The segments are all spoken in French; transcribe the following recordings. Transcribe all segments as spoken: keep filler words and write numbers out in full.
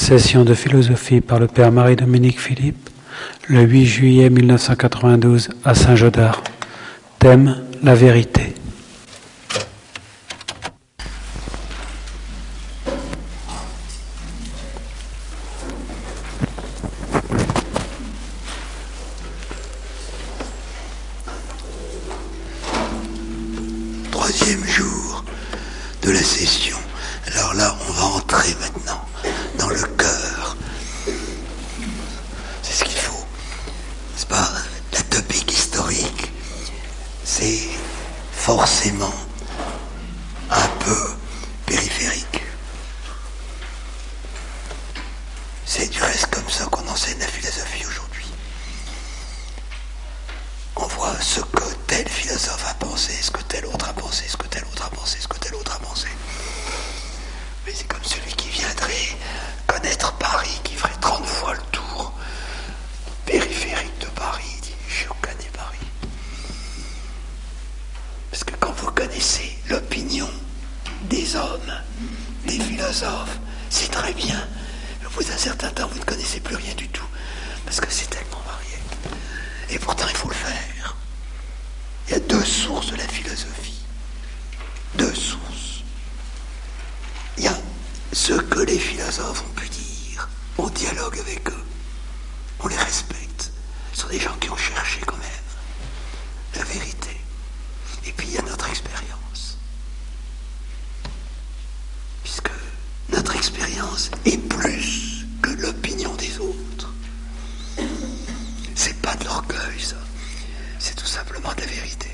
Session de philosophie par le père Marie-Dominique Philippe, le huit juillet mille neuf cent quatre-vingt-douze à Saint-Gaudard. Thème : la vérité. Troisième jour de la session. Alors là, on va entrer maintenant dans le cœur. C'est ce qu'il faut. C'est pas la topique historique. C'est forcément un peu périphérique. C'est du reste comme ça qu'on enseigne la philosophie aujourd'hui. On voit ce que tel philosophe a pensé, ce que tel autre a pensé, ce que tel autre a pensé, ce que tel autre a pensé. Mais c'est comme celui qui viendrait connaître Paris, qui ferait trente fois le tour périphérique de Paris. Il dit, je connais Paris. Parce que quand vous connaissez l'opinion des hommes, des philosophes, c'est très bien. Mais au bout d'un certain temps, vous ne connaissez plus rien du tout. Parce que c'est tellement varié. Et pourtant, il faut le faire. Il y a deux sources de la philosophie. Deux sources. Il y a ce que les philosophes ont pu dire. On dialogue avec eux. On les respecte. Ce sont des gens qui ont cherché quand même la vérité. Et puis il y a notre expérience. Puisque notre expérience est plus que l'opinion des autres. C'est pas de l'orgueil, ça. C'est tout simplement de la vérité.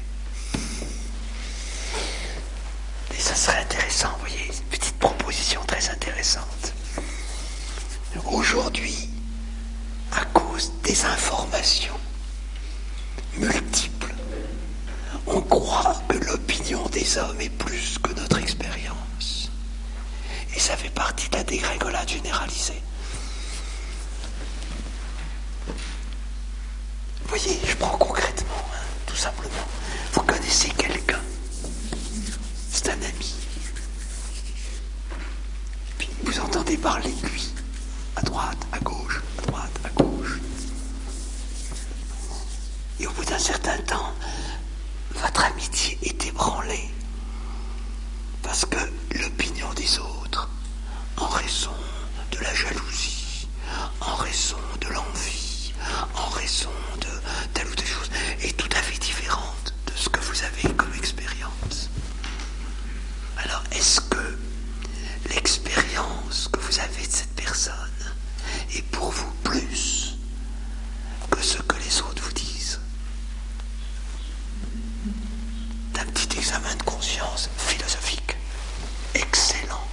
Et ça serait intéressant, vous voyez, une petite proposition très intéressante. Aujourd'hui, à cause des informations multiples, on croit que l'opinion des hommes est plus que notre expérience. Et ça fait partie de la dégringolade généralisée. Vous voyez, je prends concrètement, hein, tout simplement. Vous connaissez quelqu'un. C'est un ami. Puis vous entendez parler de lui. À droite, à gauche, à droite, à gauche. Et au bout d'un certain temps, votre amitié est ébranlée. Parce que l'opinion des autres, en raison de la jalousie, en raison de l'envie, en raison de telle ou telle chose, est tout à fait différente de ce que vous avez comme expérience. Alors, est-ce que l'expérience que vous avez de cette personne est pour vous plus que ce que les autres vous disent? D'un petit examen de conscience philosophique excellent.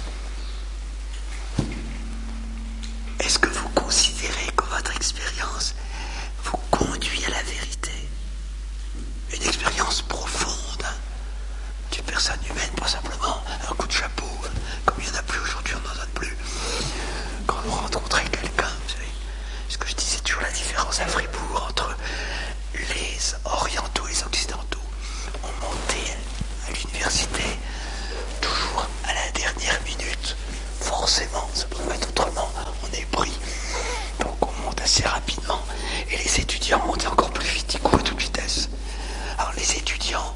Est-ce que vous considérez que votre expérience vous conduit à la vérité? Une expérience profonde hein, d'une personne humaine, pas simplement un coup de chapeau, hein, comme il n'y en a plus aujourd'hui, on n'en donne plus. Quand vous rencontrez quelqu'un, vous savez, ce que je dis, c'est toujours la différence à Fribourg entre les orientaux et les occidentaux. On montait à l'université toujours à la dernière minute. Forcément, ça ne peut pas être autrement. On est pris. Donc on monte assez rapidement. Et les étudiants montent encore plus vite, ils courent à toute vitesse. Alors les étudiants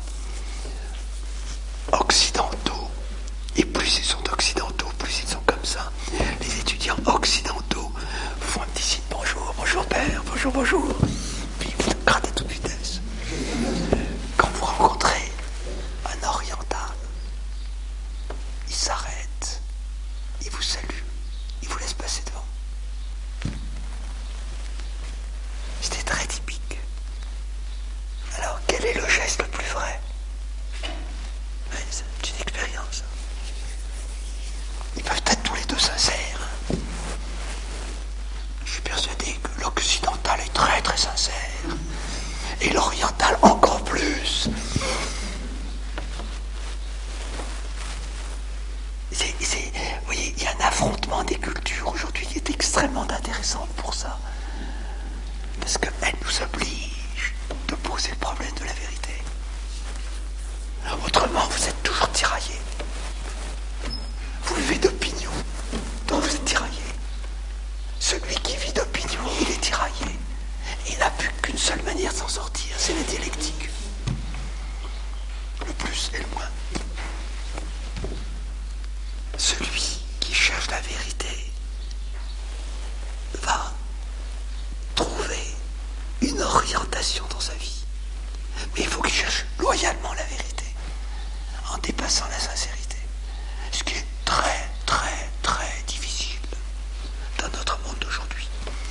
occidentaux, et plus ils sont occidentaux, plus ils sont comme ça. Les étudiants occidentaux font un petit signe bonjour, bonjour père, bonjour, bonjour. Puis ils grattent à toute vitesse. Quand vous rencontrez un oriental, il s'arrête, il vous salue, il vous laisse passer devant. C'était très typique. Alors, quel est le geste le plus vrai? Ouais, c'est une expérience. Ils peuvent être tous les deux sincères. Je suis persuadé que l'occidental est très très sincère. Et l'oriental encore plus. C'est, c'est, vous voyez, il y a un affrontement des cultures aujourd'hui qui est extrêmement intéressant pour ça. Parce qu'elle nous oblige de poser le problème de la vérité. Autrement, vous êtes toujours tiraillés. Vous vivez d'opinion, donc vous êtes tiraillés. seule manière de s'en sortir, c'est la dialectique. Le plus et le moins. Celui qui cherche la vérité va trouver une orientation dans sa vie. Mais il faut qu'il cherche loyalement la vérité, en dépassant la sincérité. Ce qui est très, très, très difficile dans notre monde d'aujourd'hui.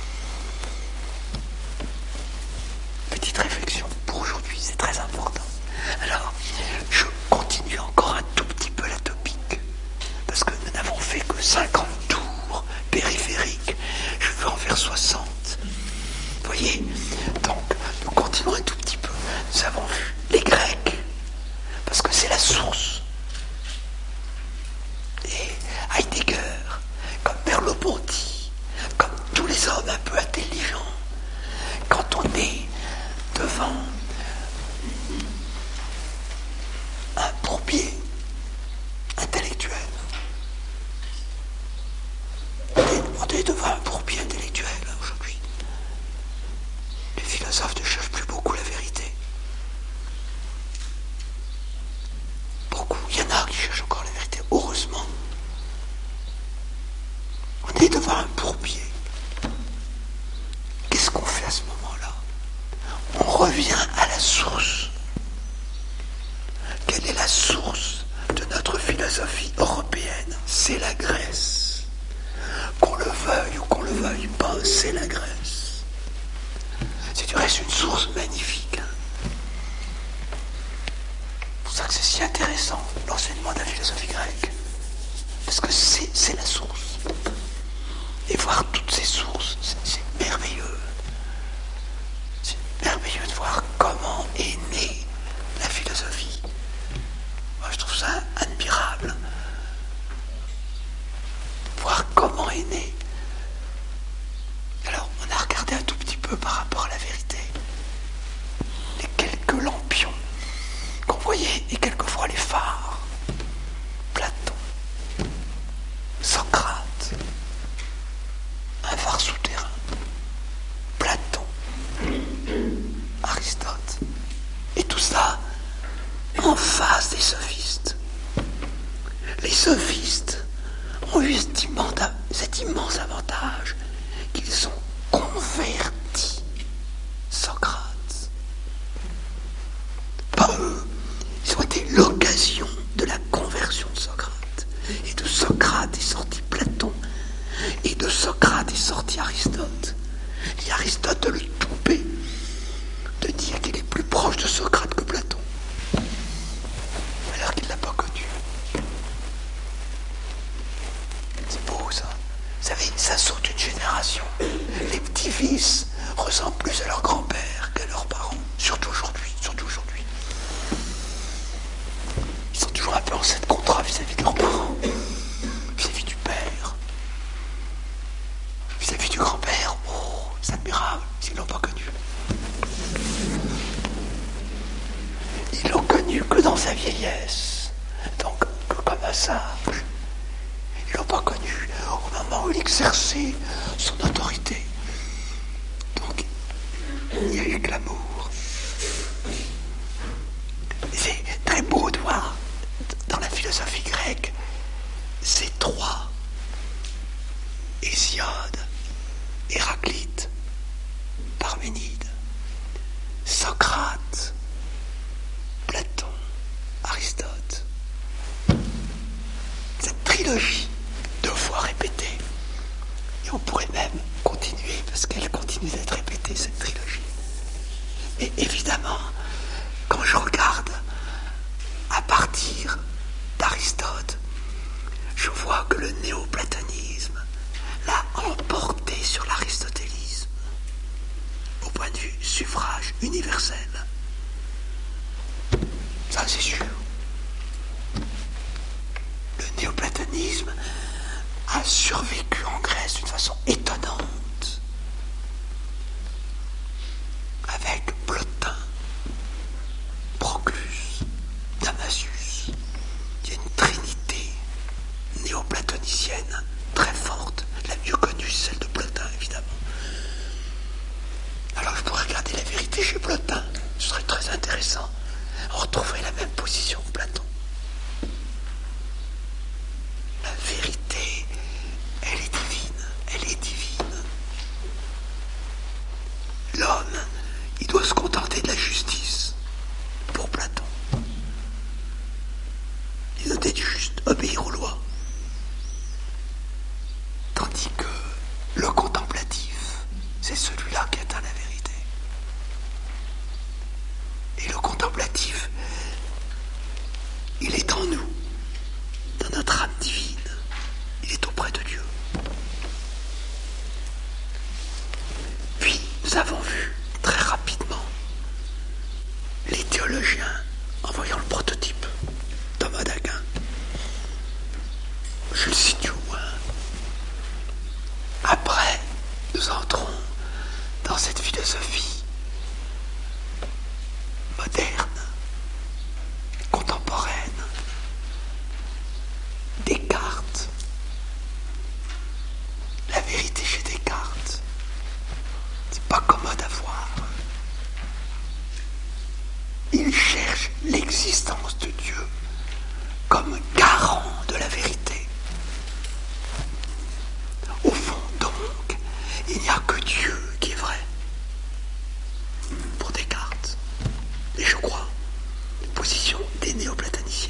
Petite réflexion pour aujourd'hui, c'est très important. Alors, je continue encore un tout petit peu la topique, parce que nous n'avons fait que cinquante tours périphériques. Je veux en faire soixante. Vous voyez? Donc, nous continuons un tout petit peu. Nous avons vu les Grecs, parce que c'est la source. Et Heidegger, comme Merleau-Ponty, comme tous les hommes un peu intelligents, quand on est devant un bourbier intellectuel, on est devant un bourbier intellectuel aujourd'hui. Les philosophes ne cherchent plus beaucoup la vérité. Beaucoup, il y en a qui cherchent encore la vérité, heureusement. On est devant un bourbier. Qu'est-ce qu'on fait à ce moment-là? On revient à la source. Quelle est la source de notre philosophie européenne? C'est la Grèce. Qu'on le veuille ou qu'on le veuille pas, c'est la Grèce. C'est du reste une source magnifique. C'est pour ça que c'est si intéressant, l'enseignement de la philosophie grecque. Parce que c'est, c'est la source. Et voir toutes ces sources, c'est, c'est merveilleux. C'est merveilleux de voir comment est née la philosophie. Moi, je trouve ça admirable. Voir comment est née. Alors, on a regardé un tout petit peu par rapport à la vérité. Les quelques lampions qu'on voyait, et quelquefois les phares. Platon, Socrate, un phare souterrain, Platon, Aristote, et tout ça en face des sophistes. Les sophistes ont eu cet immense, cet immense avantage qu'ils ont converti Socrate. Pas eux, ils ont été l'occasion de la conversion de Socrate. Et de Socrate est sorti Platon, et de Socrate est sorti Aristote. Et Aristote a le toupet de dire qu'il est plus proche de Socrate que Platon, alors qu'il ne l'a pas connu. C'est beau ça. Vous savez, ça saute une génération. Les petits-fils ressemblent plus à leur grand-père qu'à leurs parents, surtout aujourd'hui, surtout aujourd'hui. Ils sont toujours un peu en cette contrat vis-à-vis de leurs parents, vis-à-vis du père, vis-à-vis du grand-père. Oh, c'est admirable, s'ils ne l'ont pas connu. Ils l'ont connu que dans sa vieillesse, donc que comme un sage. Ils ne l'ont pas connu au moment où il exerçait son autorité. Donc, il y a eu que l'amour. C'est très beau de voir dans la philosophie grecque ces trois, Hésiode, Héraclite, Parménide, Socrate, Platon, Aristote. Cette trilogie, deux fois répétée, et on pourrait même continuer, parce qu'elle continue d'être répétée, cette trilogie. Mais évidemment, quand je regarde à partir d'Aristote, je vois que le néoplatonisme l'a emporté sur l'aristotélisme, au point de vue suffrage universel. Ça, c'est sûr. Le néoplatonisme a survécu en Grèce d'une façon étonnante, avec Plotin, Proclus, Damasius. Il y a une trinité néoplatonicienne très forte, la mieux connue, celle de Plotin, évidemment. Alors je pourrais regarder la vérité vérité chez Plotin, ce serait très intéressant. On retrouverait la même position que Platon. La vérité, elle est divine, elle est divine. L'homme, il doit se contenter de la justice, pour Platon. Il doit être juste, obéir aux lois. Tandis que le contemplatif, c'est celui-là qui atteint la vérité. Et le contemplatif, il est en nous, dans notre âme divine. Il est auprès de Dieu. Puis, nous avons vu très rapidement les théologiens, en voyant le prototype, Thomas d'Aquin. Je le cite où, hein. Après, nous entrons dans cette philosophie moderne, contemporaine, Descartes. La vérité chez Descartes, c'est pas commode à voir. Il cherche l'existence de Dieu comme garant de la vérité. Au fond, donc, il n'y a que Dieu qui est vrai. Pour Descartes. Et je crois, position des néoplatoniciens.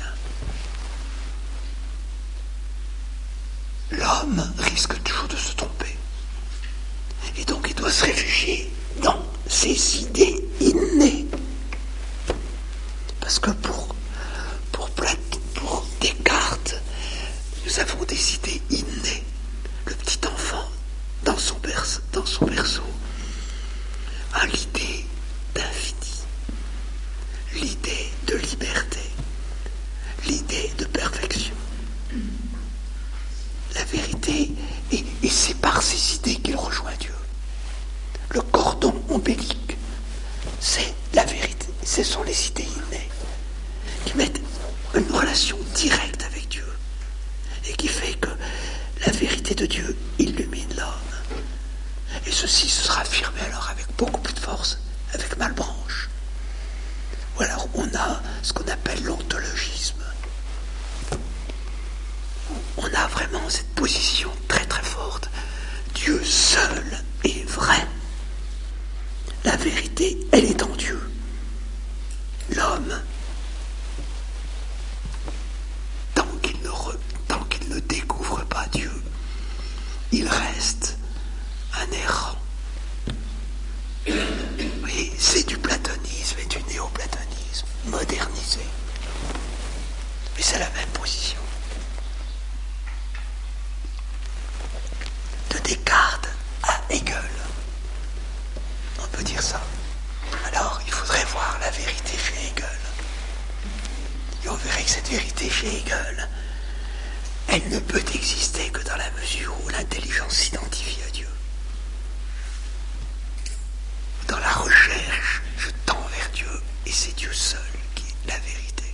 L'homme risque toujours de se tromper. Et donc il doit se réfugier dans ses idées innées. Parce que pour, pour, Platon, pour Descartes, nous avons des idées innées. Le petit enfant, dans son berceau, dans son berceau a l'idée d'infini, l'idée de liberté, l'idée de perfection. La vérité, et, et c'est par ces idées qu'il rejoint Dieu. Le cordon ombilique, c'est la vérité, ce sont les idées innées qui mettent une relation directe avec Dieu et qui fait que la vérité de Dieu illumine l'homme. Et ceci sera affirmé alors avec beaucoup plus de force avec Malebranche. Ou alors on a ce qu'on appelle l'ontologisme. On a vraiment cette position très très forte. Dieu seul est vrai. La vérité, elle est en Dieu. L'homme, tant qu'il ne, re, tant qu'il ne découvre pas Dieu, il reste un errant. Oui, c'est du platonisme et du néoplatonisme modernisé. Mais c'est la même position. De Descartes à Hegel. On peut dire ça. Alors, il faudrait voir la vérité chez Hegel. Et on verrait que cette vérité chez Hegel, elle ne peut exister que dans la mesure où l'intelligence s'identifie à Dieu. Dans la recherche, je tends vers Dieu, et c'est Dieu seul qui est la vérité.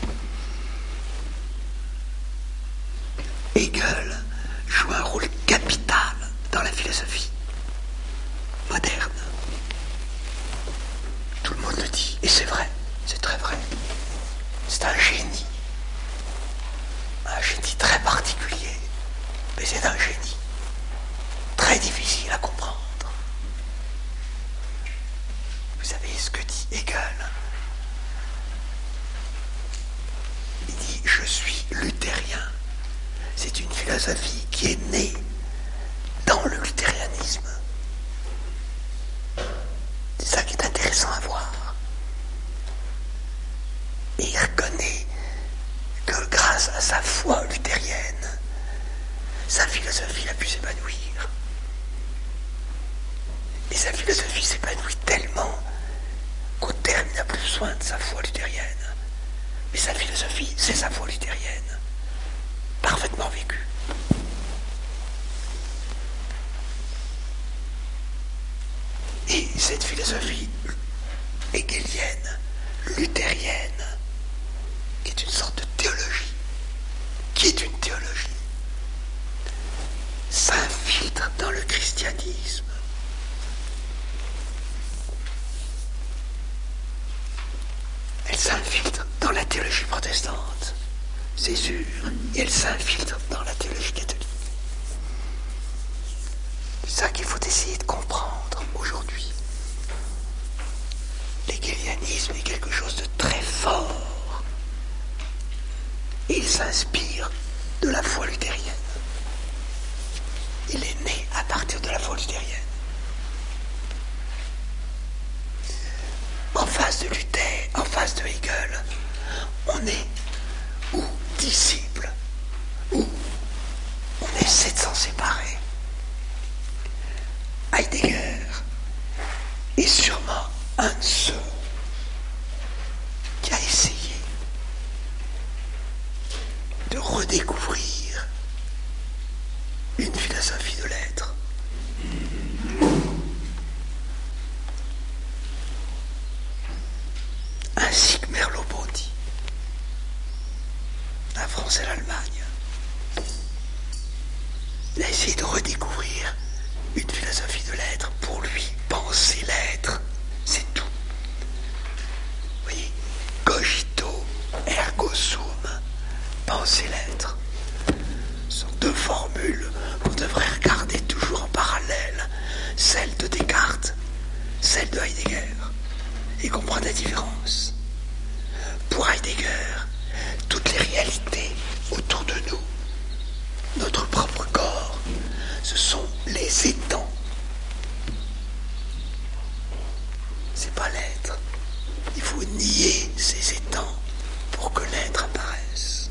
Hegel joue un rôle capital dans la philosophie moderne. Tout le monde le dit, et c'est vrai, c'est très vrai. C'est un génie. Un génie très particulier, mais c'est un génie très difficile à comprendre. Vous savez ce que dit Hegel? Il dit « Je suis luthérien ». C'est une philosophie qui est née dans le luthérianisme. C'est ça qui est intéressant à voir. Et il reconnaît que grâce à sa foi luthérienne, sa philosophie a pu s'épanouir. Et sa philosophie s'épanouit tellement qu'au terme, il n'a plus besoin de sa foi luthérienne. Mais sa philosophie, c'est sa foi luthérienne. Parfaitement vécue. Et cette philosophie hegelienne, luthérienne, qui est une sorte de théologie, qui est une théologie, s'infiltre dans le christianisme. elle s'infiltre dans la théologie protestante, c'est sûr, et elle s'infiltre dans la théologie catholique. C'est ça qu'il faut essayer de comprendre aujourd'hui. L'hégélianisme est quelque chose de très fort. Et il s'inspire de la foi luthérienne. Il est né à partir de la foi luthérienne. En face de Luther, en face de Hegel, on est ou disciples, ou on essaie de s'en séparer. Heidegger est sûrement un de ceux qui a essayé de redécouvrir une philosophie de l'être. Ainsi que Merleau-Ponty, la France et l'Allemagne. Il a essayé de redécouvrir une philosophie de l'être. Pour lui, penser l'être, c'est tout. Vous voyez, cogito ergo sum, penser l'être. Ce sont deux formules qu'on devrait regarder toujours en parallèle, celle de Descartes, celle de Heidegger, et comprendre la différence. Pour Heidegger, toutes les réalités autour de nous, notre propre corps, ce sont les étangs. C'est pas l'être. Il faut nier ces étangs pour que l'être apparaisse.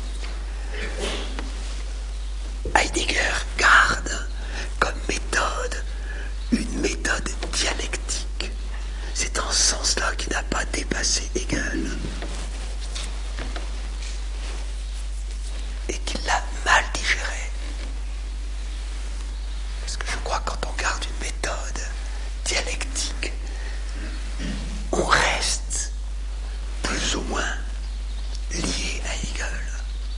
Heidegger garde comme méthode une méthode dialectique. C'est en ce sens-là qu'il n'a pas dépassé Hegel et qu'il l'a mal digéré. Parce que je crois que quand on garde une méthode dialectique, on reste plus ou moins lié à Hegel.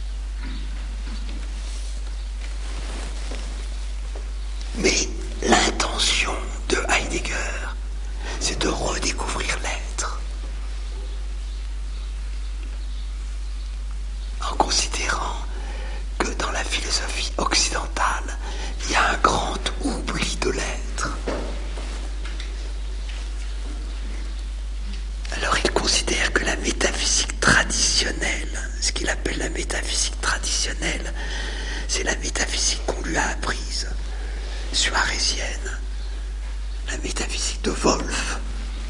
Mais l'intention de Heidegger, c'est de redécouvrir l'être. En considérant que dans la philosophie occidentale, il y a un grand oubli de l'être. Alors il considère que la métaphysique traditionnelle, ce qu'il appelle la métaphysique traditionnelle, c'est la métaphysique qu'on lui a apprise, suarésienne, la métaphysique de Wolff,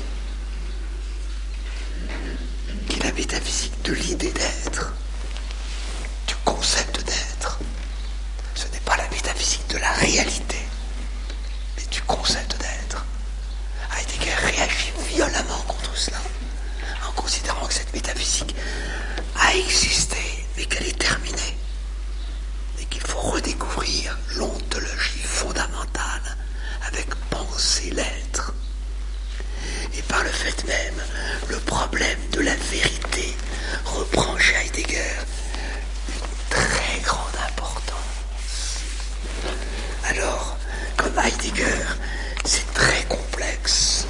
qui est la métaphysique de l'idée d'être, du concept d'être. Ce n'est pas la métaphysique de la réalité, mais du concept d'être. Heidegger réagit violemment contre cela, en considérant que cette métaphysique a existé, mais qu'elle est terminée, et qu'il faut redécouvrir l'ontologie fondamentale avec penser l'être. Et par le fait même, le problème de la vérité reprend chez Heidegger une très grande importance. Alors, comme Heidegger, c'est très complexe,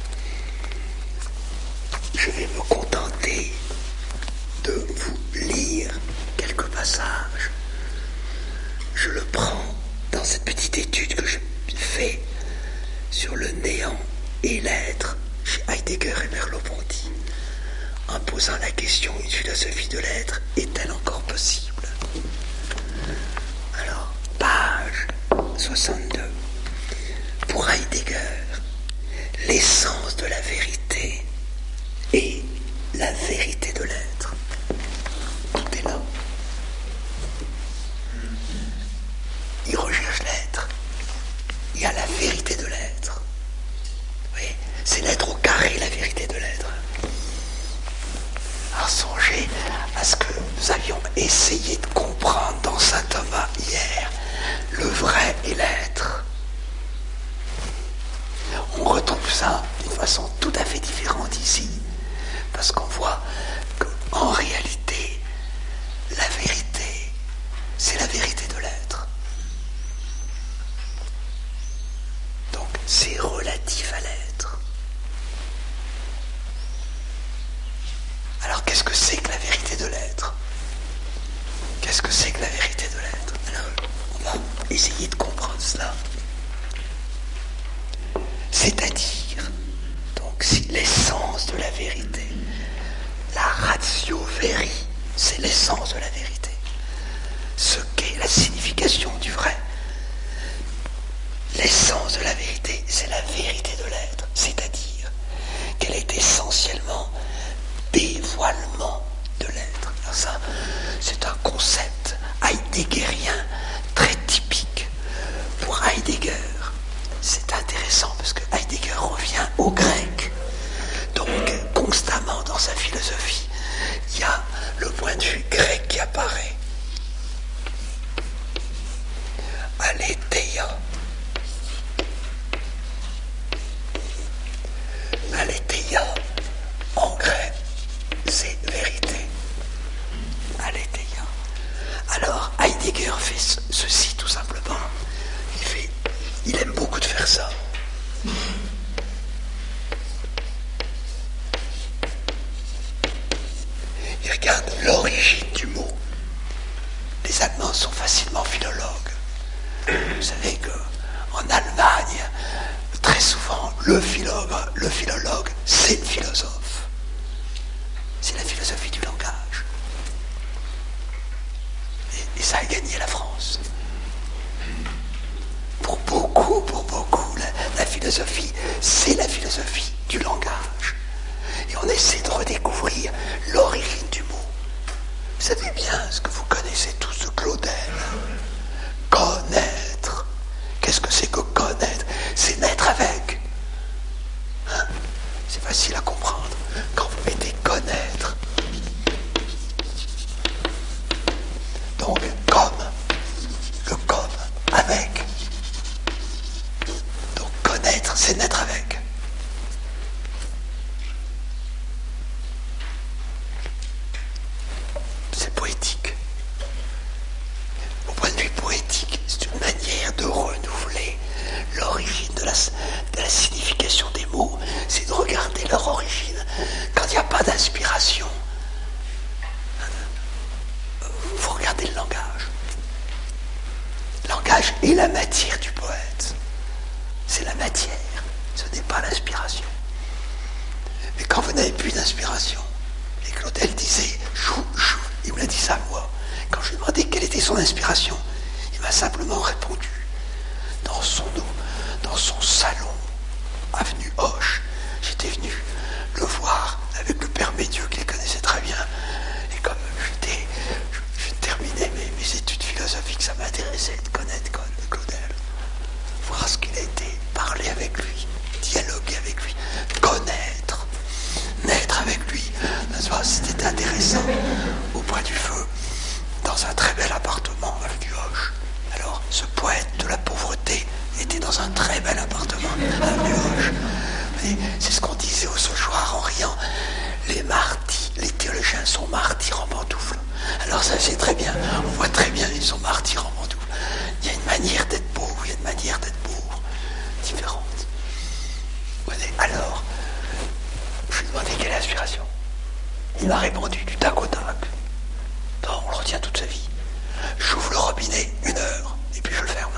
je vais me contenter de vous lire quelques passages. Je le prends dans cette petite étude que je fais sur le néant et l'être chez Heidegger et Merleau-Ponty, en posant la question: une philosophie de l'être est-elle encore possible? Alors, page soixante-deux. Pour Heidegger, l'essence de la vérité est la vérité de l'être. Tout est là. Il recherche l'être. Il y a la vérité de l'être. Oui, c'est l'être au carré, la vérité de l'être. Alors songez à ce que nous avions essayé de comprendre dans saint Thomas hier, le vrai et l'être. On retrouve ça d'une façon tout à fait différente ici, parce qu'on voit qu'en réalité, la vérité, c'est la vérité de l'être. Donc c'est relatif à l'être. qu'est-ce que c'est que la vérité de l'être? Qu'est-ce que c'est que la vérité de l'être? Alors, on va essayer de comprendre cela. C'est-à-dire, donc, si l'essence de la vérité, la ratio veri, c'est l'essence de la vérité. Ce qu'est la signification du vrai. L'essence de la vérité, c'est la vérité de l'être. C'est-à-dire qu'elle est essentiellement dévoilement de l'être. Alors ça, c'est un concept heideggerien très typique. Pour Heidegger, c'est intéressant parce que Heidegger revient au grec. Donc, constamment dans sa philosophie, il y a le point de vue grec qui apparaît. Aletheia. Aletheia, en grec, c'est vérité. Aletheia. Alors, Heidegger fait ceci tout simplement. Il fait, il aime beaucoup de faire ça. Il regarde l'origine du mot. Les Allemands sont facilement philologues. Vous savez qu'en Allemagne, très souvent, le philologue, le philologue, c'est le philosophe. C'est la philosophie du langage. Et, et ça a gagné la France. Pour beaucoup, pour beaucoup, la, la philosophie, c'est la philosophie du langage. Et on essaie de redécouvrir l'origine du mot. Vous savez bien ce que vous connaissez tous de Claudel. Connaître. Qu'est-ce que c'est que connaître? C'est naître avec. Hein? C'est facile à comprendre. Quand vous mettez connaître. Donc, comme. Le comme. Avec. Donc, connaître, c'est naître avec. C'est poétique. Au point de vue poétique, c'est une manière de renouveler l'origine de la, de la signification des mots, c'est de regarder leur origine. Quand il n'y a pas d'inspiration, vous regardez le langage. Le langage est la matière du poète. C'est la matière, ce n'est pas l'inspiration. Mais quand vous n'avez plus d'inspiration, et Claudel disait, chou, chou, il me l'a dit ça moi, quand je lui ai demandé quelle était son inspiration, il m'a simplement répondu, dans son dans son salon, avenue Hoche, j'étais venu le voir avec le père Médieu qui les connaissait très bien, et comme j'étais, je, je terminais mes, mes études philosophiques, ça m'intéressait de connaître Claudel, voir ce qu'il a été, parler avec lui, dialoguer avec lui, connaître, naître avec lui, c'était intéressant, au point du feu, dans un très bel appartement avenue Hoche. Alors, ce poète de la pauvreté était dans un très bel appartement avenue Hoche. Mais c'est ce qu'on disait au Sauchoir en riant. Les martyrs, les théologiens sont martyrs en pantoufles. Alors ça c'est très bien, on voit très bien, ils sont martyrs en pantoufles. Il y a une manière d'être pauvre, il y a une manière d'être pauvre, différente. Alors, je lui ai demandé quelle est l'inspiration. Il m'a répondu du tac au tac. Bon, on le retient toute sa vie. J'ouvre le robinet une heure, et puis je le ferme.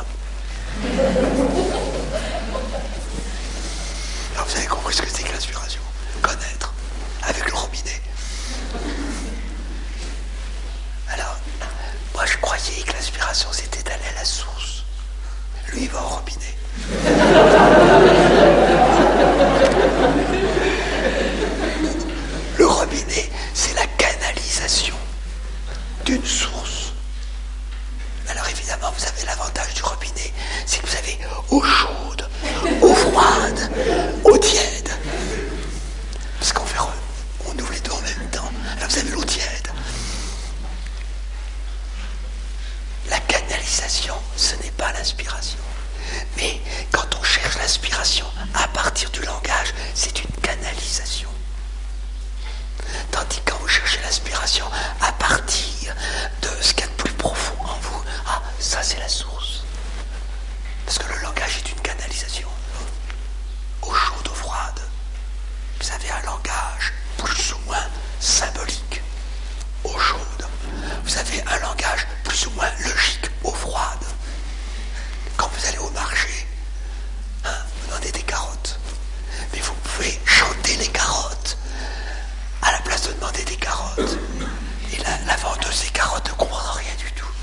Alors vous avez compris ce que c'est que l'inspiration. Connaître, avec le robinet. Alors, moi je croyais que l'inspiration c'était d'aller à la source. Lui il va au robinet. Le robinet, c'est la canalisation d'une source. Alors évidemment, vous avez l'avantage du robinet, c'est que vous avez eau chaude, eau froide, eau tiède. Parce qu'on fait, on ouvre les deux en même temps. Alors vous avez l'eau tiède. La canalisation, ce n'est pas l'inspiration. Mais quand on cherche l'inspiration à partir du langage, c'est une canalisation. Tandis que quand vous cherchez l'inspiration à partir de ce qu'il y a de plus profond en vous, ah, ça c'est la source. Parce que le langage est une canalisation. Eau chaude, eau froide. Vous avez un langage plus ou moins symbolique, eau chaude. Vous avez un langage plus ou moins logique, eau froide. Quand vous allez au marché, hein, vous demandez des carottes. Mais vous pouvez chanter les carottes à la place de demander des carottes. Et la, la vendeuse des carottes ne comprendra rien du tout.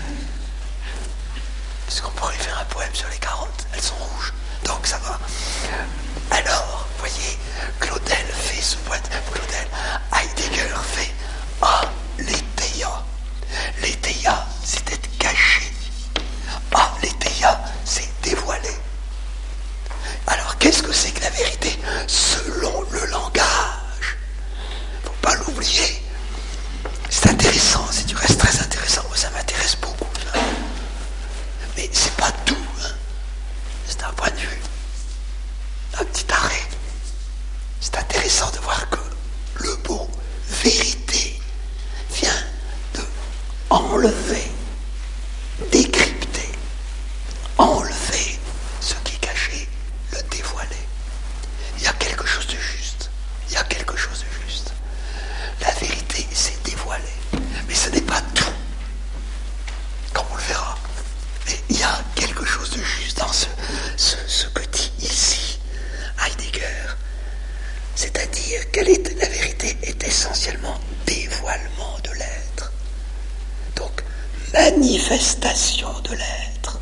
Est-ce qu'on pourrait faire un poème sur les carottes? Elles sont rouges, donc ça va. Alors, voyez, Claudel fait ce poème. Claudel, Heidegger fait Ah, l'étéia. L'étéia, c'est être caché. Ah, l'étéia, c'est dévoiler. Alors, qu'est-ce que c'est que la vérité? Selon le langage. Faut pas l'oublier. C'est intéressant, c'est du reste très intéressant. Moi, ça m'intéresse beaucoup. Ça. Mais c'est pas tout. Hein. C'est un point de vue. Un petit arrêt. C'est intéressant de voir que le mot vérité vient de enlever, décrypter, enlever ce qui est caché, le dévoiler. Il y a quelque chose de juste. Il y a quelque chose de juste. La vérité, c'est dévoiler. Mais ce n'est pas tout. Comme on le verra. Mais il y a quelque chose de juste dans ce, ce, ce que dit ici Heidegger. C'est-à-dire que la vérité est essentiellement dévoilement de l'être. Donc, manifestation de l'être.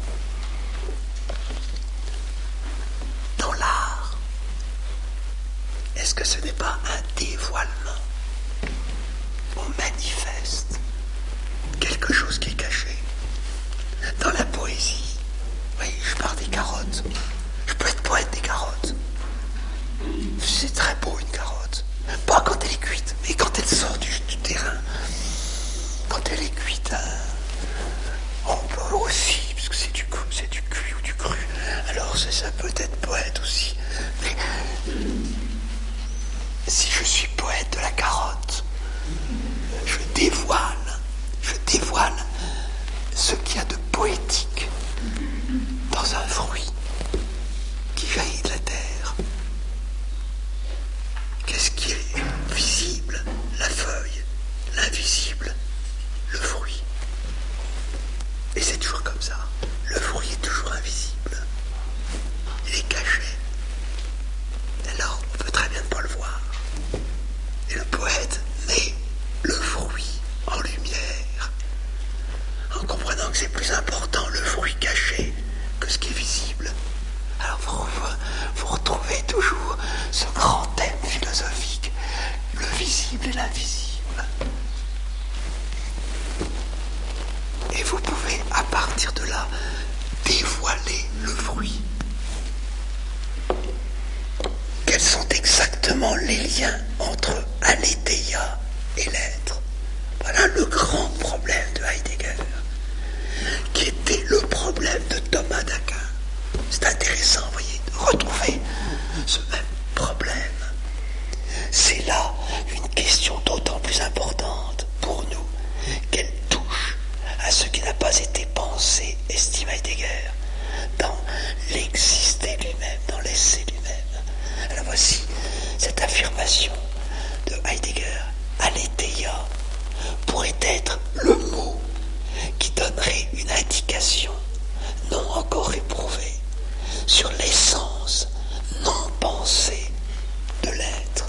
Dans l'art, est-ce que ce n'est pas un dévoilement? On manifeste quelque chose qui est caché. Dans la poésie, oui, je parle des carottes. Je peux être poète des carottes. C'est très beau une carotte. Pas quand elle est cuite, mais quand elle sort du, du terrain. Quand elle est cuite, hein, on peut aussi, parce que c'est du, c'est du cuit ou du cru. Alors ça, ça peut être poète aussi. Mais si je suis poète de la carotte, je dévoile, je dévoile ce qu'il y a de poétique dans un fruit qui jaillit de la terre. Qu'est-ce qui est visible? La feuille, l'invisible, le fruit. Et c'est toujours comme ça. Le fruit est toujours invisible. Il est caché. Alors, on peut très bien ne pas le voir. Et le poète met le fruit en lumière, en comprenant que c'est plus important le fruit caché que ce qui est visible. Alors vous, vous retrouvez toujours ce grand thème philosophique, le visible et l'invisible. Et vous pouvez, à partir de là, dévoiler le fruit. Quels sont exactement les liens entre aletheia et l'être? Voilà le grand problème de Heidegger, qui était le problème de Thomas d'Aquin. C'est intéressant, vous voyez, de retrouver ce même problème. C'est là une question d'autant plus importante pour nous qu'elle touche à ce qui n'a pas été pensé, estime Heidegger, dans l'exister lui-même, dans l'essai lui-même. Alors voici cette affirmation de Heidegger. Aletheia pourrait être le mot qui donnerait une indication non encore éprouvée sur l'essence non pensée de l'être.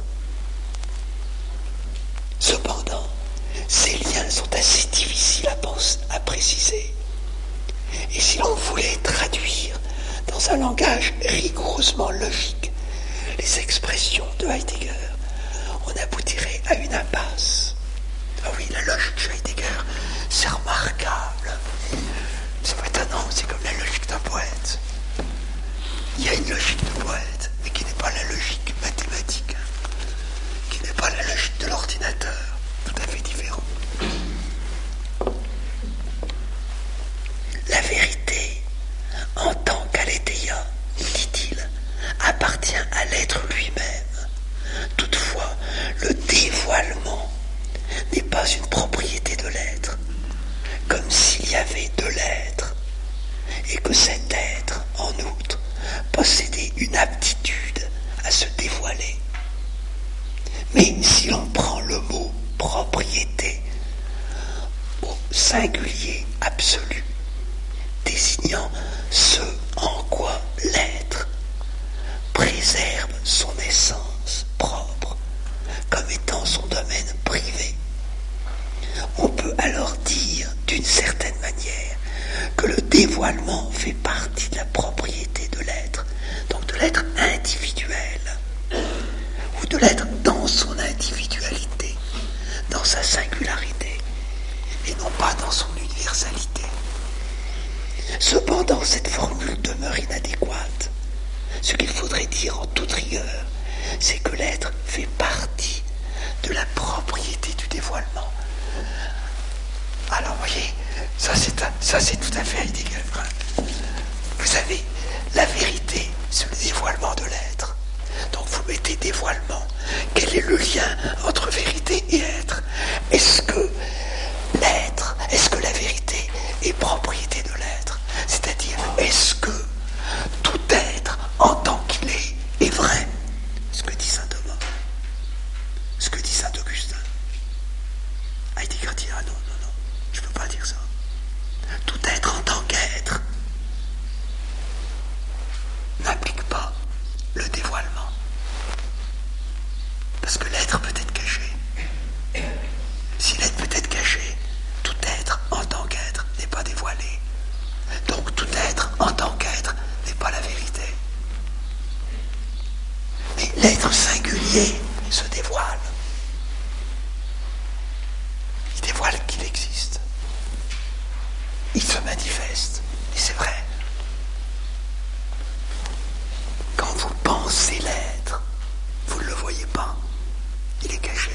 Cependant, ces liens sont assez difficiles à, penser, à préciser. Et si l'on voulait traduire dans un langage rigoureusement logique les expressions de Heidegger, on aboutirait à une impasse. Ah oui, la logique de Heidegger, c'est remarquable. C'est pas étonnant, c'est comme la logique d'un poète. Il y a une logique de poète, mais qui n'est pas la logique mathématique, qui n'est pas la logique de l'ordinateur, tout à fait différent. La vérité, en tant qu'aletheia, dit-il, appartient à l'être lui-même. Toutefois, le dévoilement n'est pas une propriété de l'être, comme s'il y avait de l'être, et que cet être, en outre, possédait une aptitude à se dévoiler. Mais si l'on prend le mot singulier absolu, désignant ce en quoi l'être préserve son essence propre comme étant son domaine privé. On peut alors dire, d'une certaine manière, que le dévoilement fait partie de la propriété de l'être, donc de l'être individuel, ou de l'être dans son individualité, dans sa singularité, et non pas dans son universalité. Cependant, cette formule demeure inadéquate. Ce qu'il faudrait dire en toute rigueur, c'est que l'être fait partie de la propriété du dévoilement. Alors, vous voyez, ça c'est, un, ça c'est tout à fait Heidegger. Vous savez, la vérité, c'est le dévoilement de l'être. Donc vous mettez dévoilement. Quel est le lien entre vérité et être? Est-ce que l'être, est-ce que la vérité est propriété de l'être? C'est-à-dire, est-ce que tout être en tant qu'il est est vrai? Ce que dit saint Thomas, ce que dit saint Augustin. Heidegger dit, ah non, non, non, je ne peux pas dire ça. Tout être en tant qu'être n'implique pas le dévoilement. Parce que l'être peut être caché. Si l'être peut être caché, tout être en tant qu'être n'est pas dévoilé. Donc tout être en tant qu'être n'est pas la vérité. Mais l'être singulier se dévoile. Il dévoile qu'il existe. Il se manifeste. Et c'est vrai. Quand vous pensez l'être, vous ne le voyez pas. Il est caché.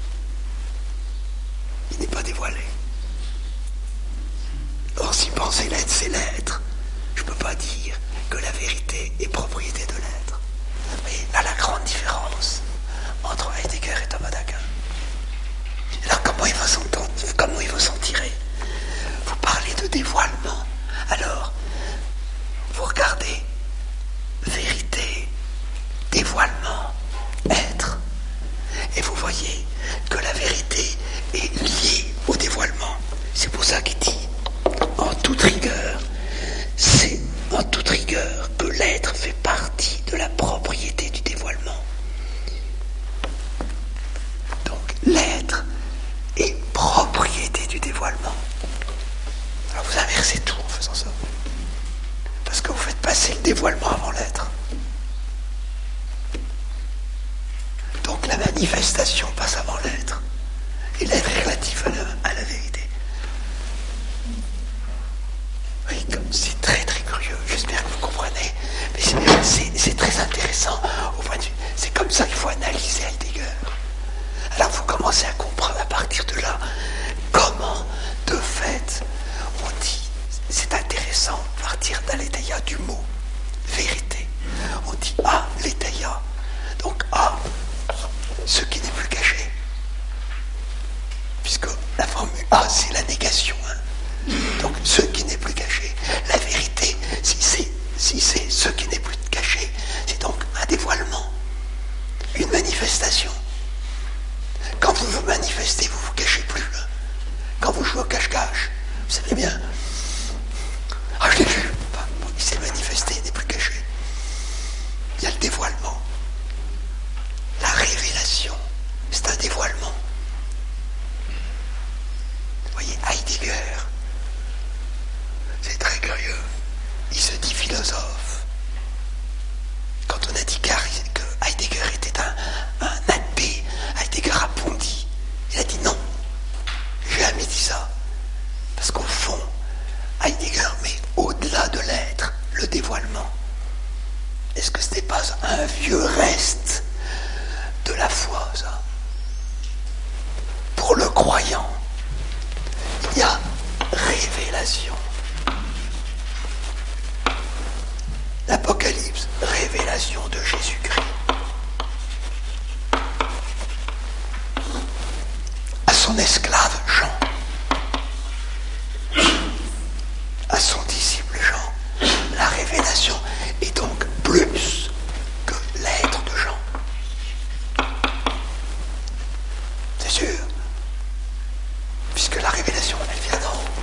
Il n'est pas dévoilé. Or, si penser l'être, c'est l'être, je ne peux pas dire que la vérité est propriété de l'être. Mais là, la grande différence entre Heidegger et Thomas d'Aquin. Alors, comment il va s'en, comment il va s'en tirer? Vous parlez de dévoilement. Alors, vous regardez vérité, dévoilement, être. Et vous voyez que la vérité est liée au dévoilement. C'est pour ça qu'il dit, en toute rigueur, c'est en toute rigueur que l'être fait partie de la propriété du dévoilement. Donc l'être est propriété du dévoilement. Alors vous inversez tout en faisant ça. Parce que vous faites passer le dévoilement avant l'être. Donc la manifestation passe avant l'être. Et l'être est relatif à la, à la vérité. Oui, c'est très très curieux. J'espère que vous comprenez. Mais c'est, c'est, c'est très intéressant au point de vue. C'est comme ça qu'il faut analyser Heidegger. Alors vous commencez à comprendre à partir de là comment, de fait, on dit, c'est intéressant à partir d'Aletheia du mot vérité. On dit ah, Letheia. Donc ah, ce qui n'est plus caché. Puisque la formule A, c'est la négation. Hein. Donc ce qui n'est plus caché. La vérité, si c'est, si c'est ce qui n'est plus caché, c'est donc un dévoilement, une manifestation. Quand vous vous manifestez, vous ne vous cachez plus. Hein. Quand vous jouez au cache-cache, vous savez bien. Ah, je l'ai vu. Enfin, bon, il s'est manifesté, il n'est plus caché. Il y a le dévoilement. La révélation, c'est un dévoilement. Vous voyez, Heidegger, c'est très curieux. Il se dit philosophe. Quand on a dit que Heidegger était un, un athée, Heidegger a bondi. Il a dit non, j'ai jamais dit ça. Parce qu'au fond, Heidegger met au-delà de l'être le dévoilement. Est-ce que ce n'est pas un vieux reste de la foi, ça? Pour le croyant, il y a révélation. L'Apocalypse, révélation de Jésus-Christ. À son esclave Jean, à son disciple Jean, la révélation est donc plus que l'être de Jean. C'est sûr. Puisque la révélation, elle vient d'en haut.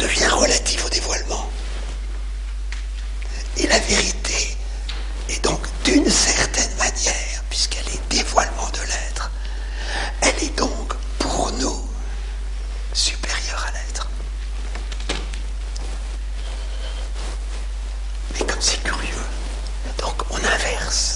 devient relative au dévoilement. Et la vérité est donc d'une certaine manière, puisqu'elle est dévoilement de l'être, elle est donc pour nous supérieure à l'être. Mais comme c'est curieux, donc on inverse.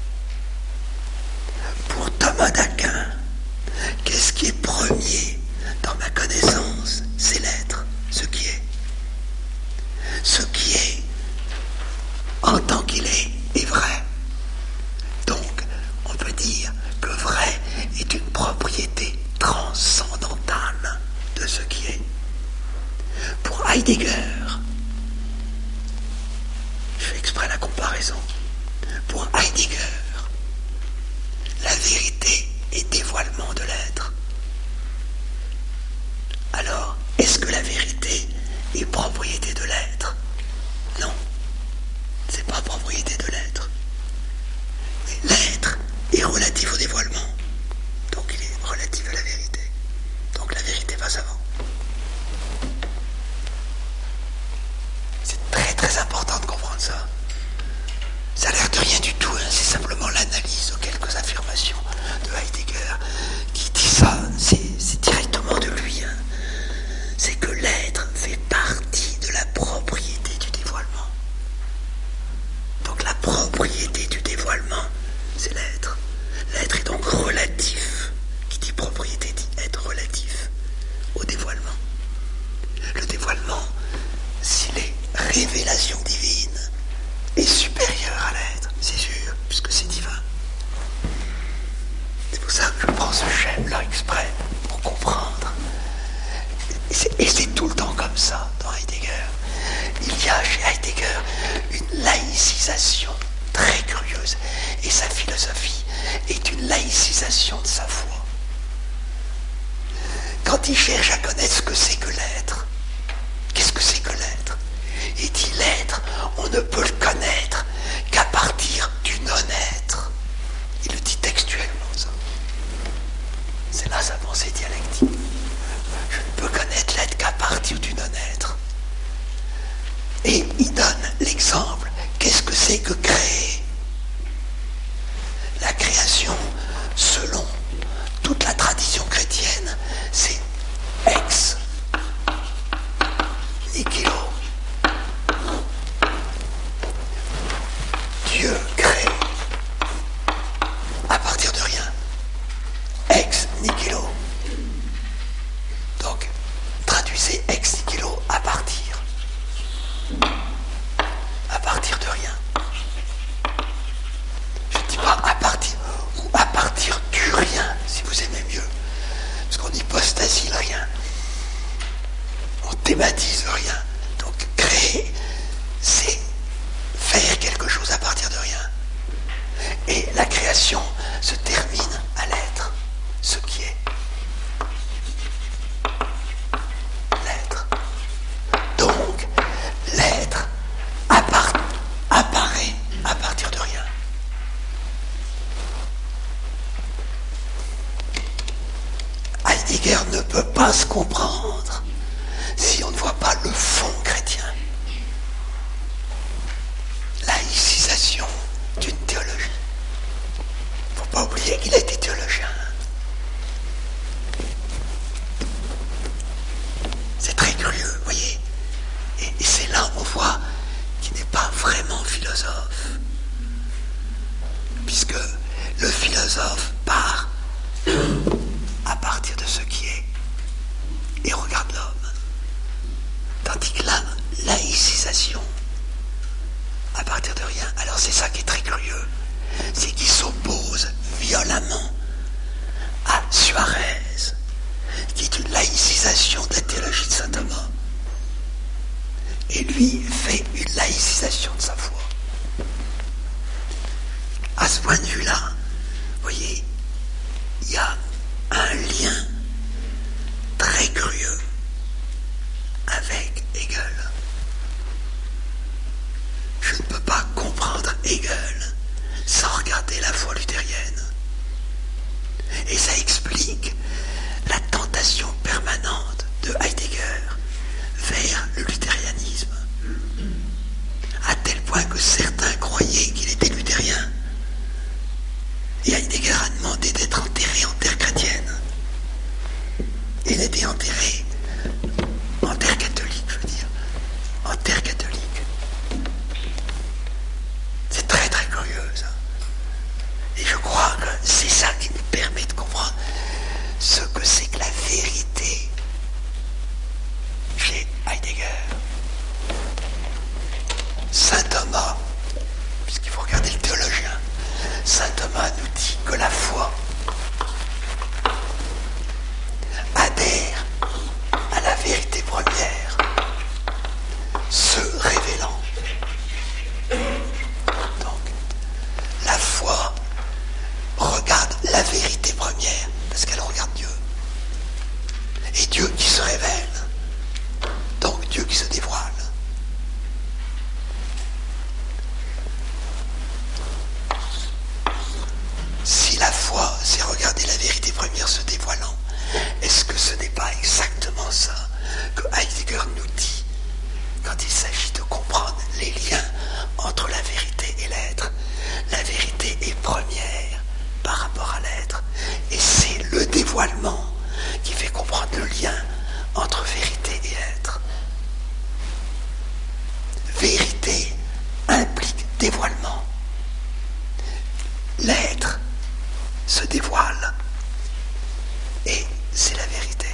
Pour Thomas d'Aquin, qu'est-ce qui est premier dans ma connaissance? C'est l'être, ce qui est. Ce qui est, en tant qu'il est, est vrai. Donc, on peut dire que vrai est une propriété transcendantale de ce qui est. Pour Heidegger, je fais exprès la comparaison, pour Heidegger, la vérité est dévoilement de l'être. Alors, est-ce que la vérité est propriété de l'être? Non, c'est pas propriété de l'être. Mais l'être est relatif au dévoilement, donc il est relatif à la vérité. Donc la vérité passe avant. C'est très très important de comprendre ça. Ça a l'air de rien du tout, hein. C'est simplement l'analyse de quelques affirmations de Heidegger qui dit ça, c'est, c'est directement de lui. Hein. C'est que l'être fait partie de la propriété du dévoilement. Donc la propriété du dévoilement, c'est l'être. L'être est donc relatif. Qui dit propriété dit être relatif au dévoilement. Le dévoilement, s'il est révélation divine, est supérieur à l'être, c'est sûr, puisque c'est divin. C'est pour ça que je prends ce schème-là exprès, pour comprendre. Et c'est, et c'est tout le temps comme ça dans Heidegger. Il y a chez Heidegger une laïcisation très curieuse, et sa philosophie est une laïcisation de sa foi. Quand il cherche à connaître ce que c'est que l'être, qu'est-ce que c'est que l'être? Il dit l'être, on ne peut le connaître qu'à partir du non-être. Il le dit textuellement, ça. C'est là sa pensée dialectique. Je ne peux connaître l'être qu'à partir du non-être. Et il donne l'exemple. Qu'est-ce que c'est que créer? La création, selon toute la tradition chrétienne, c'est ex nihilo. Dieu crée à partir de rien. Ex nihilo. Donc, traduisez ex nihilo à partir. À partir de rien. Je ne dis pas à partir, ou à partir du rien, si vous aimez mieux. Parce qu'on hypostasie le rien. On thématise le rien. Donc, créer, c'est faire quelque chose à partir de rien. Et la création se termine à l'être, ce qui est. L'être. Donc, l'être appart- apparaît à partir de rien. Heidegger ne peut pas se comprendre si on ne voit pas le fond chrétien. Laïcisation d'une théologie. Il ne faut pas oublier qu'il a été théologien. C'est très curieux, vous voyez. Et, et c'est là où on voit qu'il n'est pas vraiment philosophe. Puisque le philosophe part à partir de ce qui est et regarde l'homme. Tandis que la laïcisation, à partir de rien, alors c'est ça qui est très curieux, c'est qu'il s'oppose violemment à Suarez, qui est une laïcisation de la théologie de saint Thomas. Et lui fait une laïcisation de sa foi. À ce point de vue-là, vous voyez, il y a un lien très curieux avec Hegel. Je ne peux pas comprendre Hegel sans regarder la foi luthérienne. Et ça explique la tentation permanente de Heidegger vers Dieu qui se dévoile. Si la foi, c'est regarder la vérité première se dévoilant, est-ce que ce n'est pas exactement ça que Heidegger nous dit quand il s'agit de comprendre les liens entre la vérité et l'être? La vérité est première par rapport à l'être, et c'est le dévoilement qui fait comprendre le lien entre vérité et être. Vérité implique dévoilement. L'être se dévoile et c'est la vérité.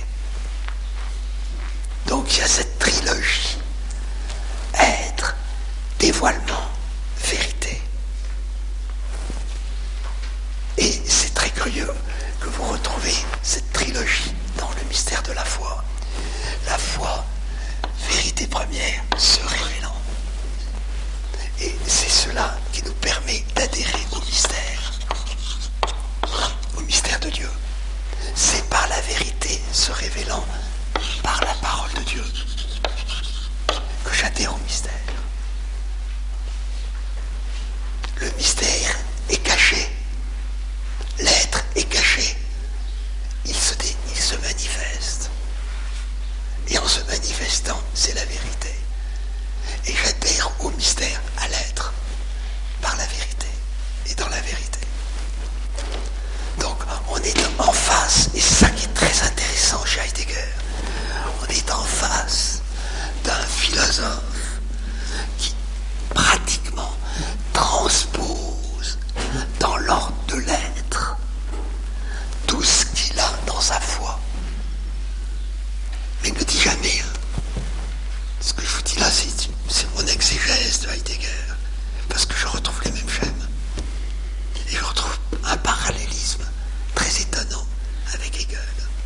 Donc il y a cette trilogie: être, dévoilement, vérité. Et c'est très curieux que vous retrouvez cette trilogie dans le mystère de la foi. La foi, vérité première, se révélant. Et c'est cela qui nous permet d'adhérer au mystère, au mystère de Dieu. C'est par la vérité se révélant, par la parole de Dieu, que j'adhère au mystère. Le mystère est caché. L'être est caché. Il se, dé, il se manifeste. Et en se manifestant, c'est la vérité. Et j'adhère au mystère, à l'être, par la vérité et dans la vérité. Donc, on est en face, et c'est ça qui est très intéressant chez Heidegger, on est en face d'un philosophe qui pratiquement transpose dans l'ordre de l'être tout ce qu'il a dans sa foi. Mais il ne dit jamais, hein. Ce que je vous dis là, c'est, c'est mon exégèse de Heidegger, parce que je retrouve les mêmes schèmes. Et je retrouve un parallélisme très étonnant avec Hegel.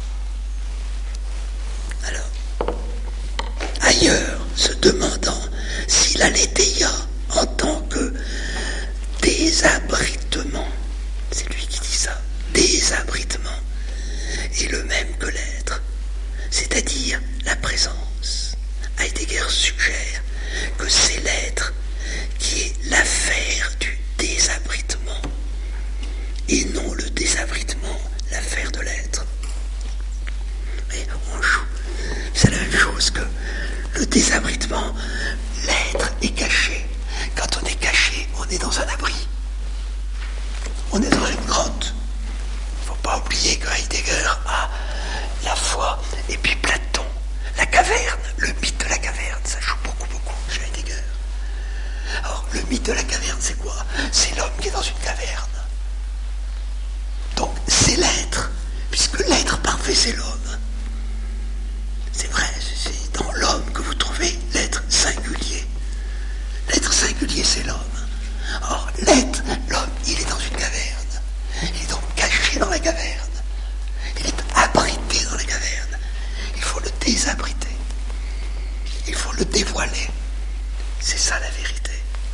Alors, ailleurs, se demandant si l'aletheia en tant que désabritement, c'est lui qui dit ça, désabritement, est le même que l'être, c'est-à-dire la présence. Heidegger suggère que c'est l'être qui est l'affaire du désabritement et non le désabritement l'affaire de l'être. Et on joue, c'est la même chose que le désabritement. L'être est caché. Quand on est caché, on est dans un abri. On est dans une grotte. Il ne faut pas oublier que Heidegger a la foi et puis Platon, la caverne, le mythe de la caverne, ça joue beaucoup, beaucoup chez Heidegger. Alors, le mythe de la caverne, c'est quoi? C'est l'homme qui est dans une caverne. Donc, c'est l'être, puisque l'être parfait, c'est l'homme. C'est vrai, c'est dans l'homme que vous trouvez l'être singulier. L'être singulier, c'est l'homme. Or, l'être, l'homme, il est dans une caverne. Il est donc caché dans la caverne. Il est abrité dans la caverne. Il faut le désabriter. Il faut le dévoiler. C'est ça la vérité.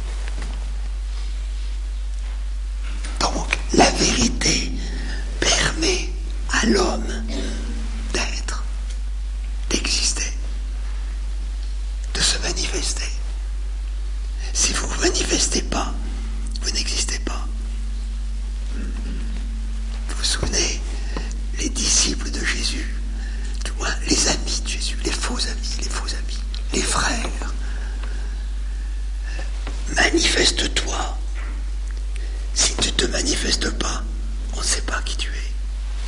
Donc, la vérité permet à l'homme d'être, d'exister, de se manifester. Si vous ne vous manifestez pas, vous n'existez pas. Vous vous souvenez, les disciples de Jésus, du moins les amis de Jésus, les faux amis, les faux amis, les frères, manifeste-toi. Si tu ne te manifestes pas, on ne sait pas qui tu es.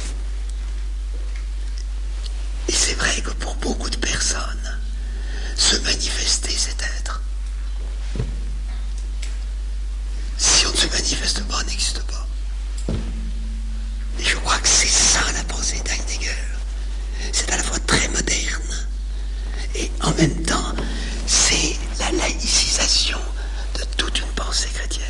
Et c'est vrai que pour beaucoup de personnes, se manifester, c'est être. Si on ne se manifeste pas, on n'existe pas. Et je crois que c'est ça la pensée d'Heidegger. C'est à la fois très moderne et en même temps, c'est la laïcisation de toute une pensée chrétienne.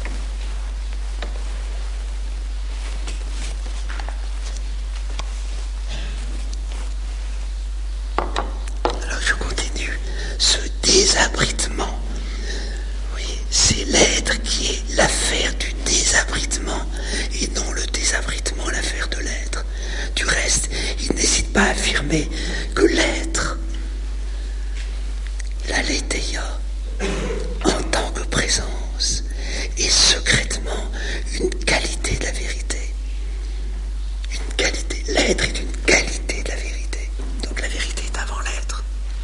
Alors je continue. Ce désabritement, oui, c'est l'être qui est l'affaire du désabritement et non le désabritement l'affaire de l'être. Du reste, il n'hésite pas à affirmer que l'être aletheia en tant que présence est secrètement une qualité de la vérité. Une qualité. L'être est une qualité de la vérité. Donc la vérité est avant l'être.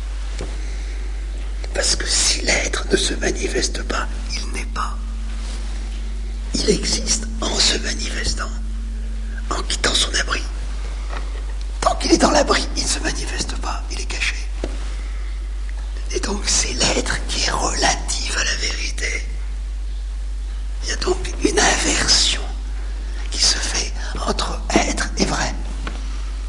Parce que si l'être ne se manifeste pas, il n'est pas. Il existe en se manifestant, en quittant son abri. Tant qu'il est dans l'abri, il ne se manifeste pas, il est caché. Et donc c'est l'être qui est relatif à la vérité. Il y a donc une inversion qui se fait entre être et vrai. Pourquoi ?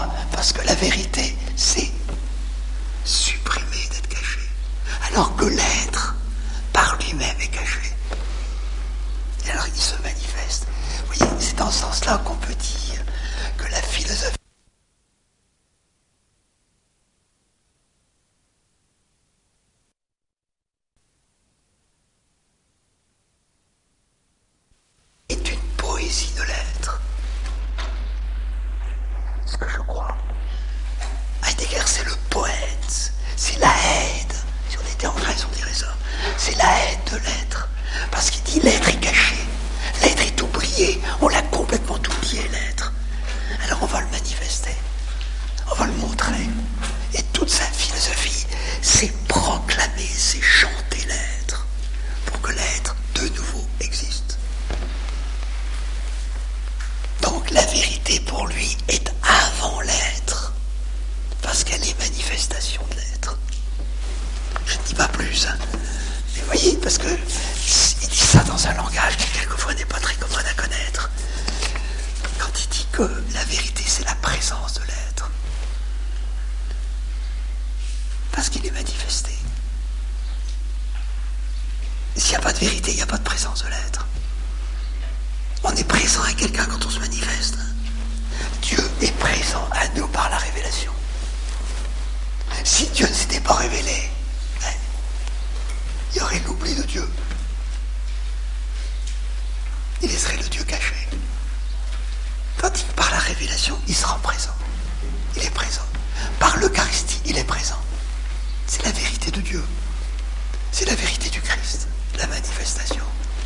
Parce que la vérité, c'est supprimer d'être caché. Alors que l'être, par lui-même, est caché. Et alors il se manifeste. Vous voyez, c'est dans ce sens-là qu'on peut dire que la philosophie est une poésie de l'être. Ce que je crois. Heidegger, c'est le poète, c'est la aide. Si on était en Grèce, on dirait ça. C'est la aide de l'être. Parce qu'il dit l'être est caché, l'être est oublié, on l'a complètement oublié, l'être. Alors on va le manifester, on va le montrer. Et toute sa philosophie, c'est proclamer, c'est chanter l'être, pour que l'être, de nouveau, existe. Donc la vérité, pour lui, est avant l'être, parce qu'elle est manifestation de l'être. Je ne dis pas plus, hein. Mais vous voyez, parce que il dit ça dans un langage qui quelquefois n'est pas très commun à connaître. Quand il dit que la vérité c'est la présence de l'être. Parce qu'il est manifesté. S'il n'y a pas de vérité, il n'y a pas de présence de l'être. On est présent à quelqu'un quand on se manifeste. Dieu est présent à nous par la révélation. Si Dieu ne s'était pas révélé, il y aurait l'oubli de Dieu. Il serait le Dieu caché. Tandis que par la révélation, il sera présent. Il est présent. Par l'Eucharistie, il est présent. C'est la vérité de Dieu. C'est la vérité du Christ, la manifestation.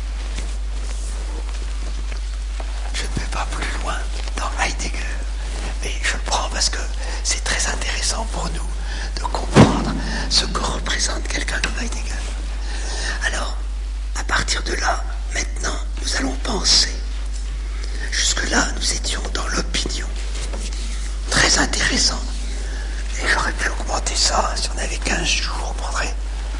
Je ne vais pas plus loin dans Heidegger, mais je le prends parce que c'est très intéressant pour nous de comprendre ce que représente quelqu'un comme Heidegger. Alors, à partir de là, maintenant, nous allons penser. Jusque-là, nous étions dans l'opinion. Très intéressant. Et j'aurais pu augmenter ça. Si on avait quinze jours, on prendrait.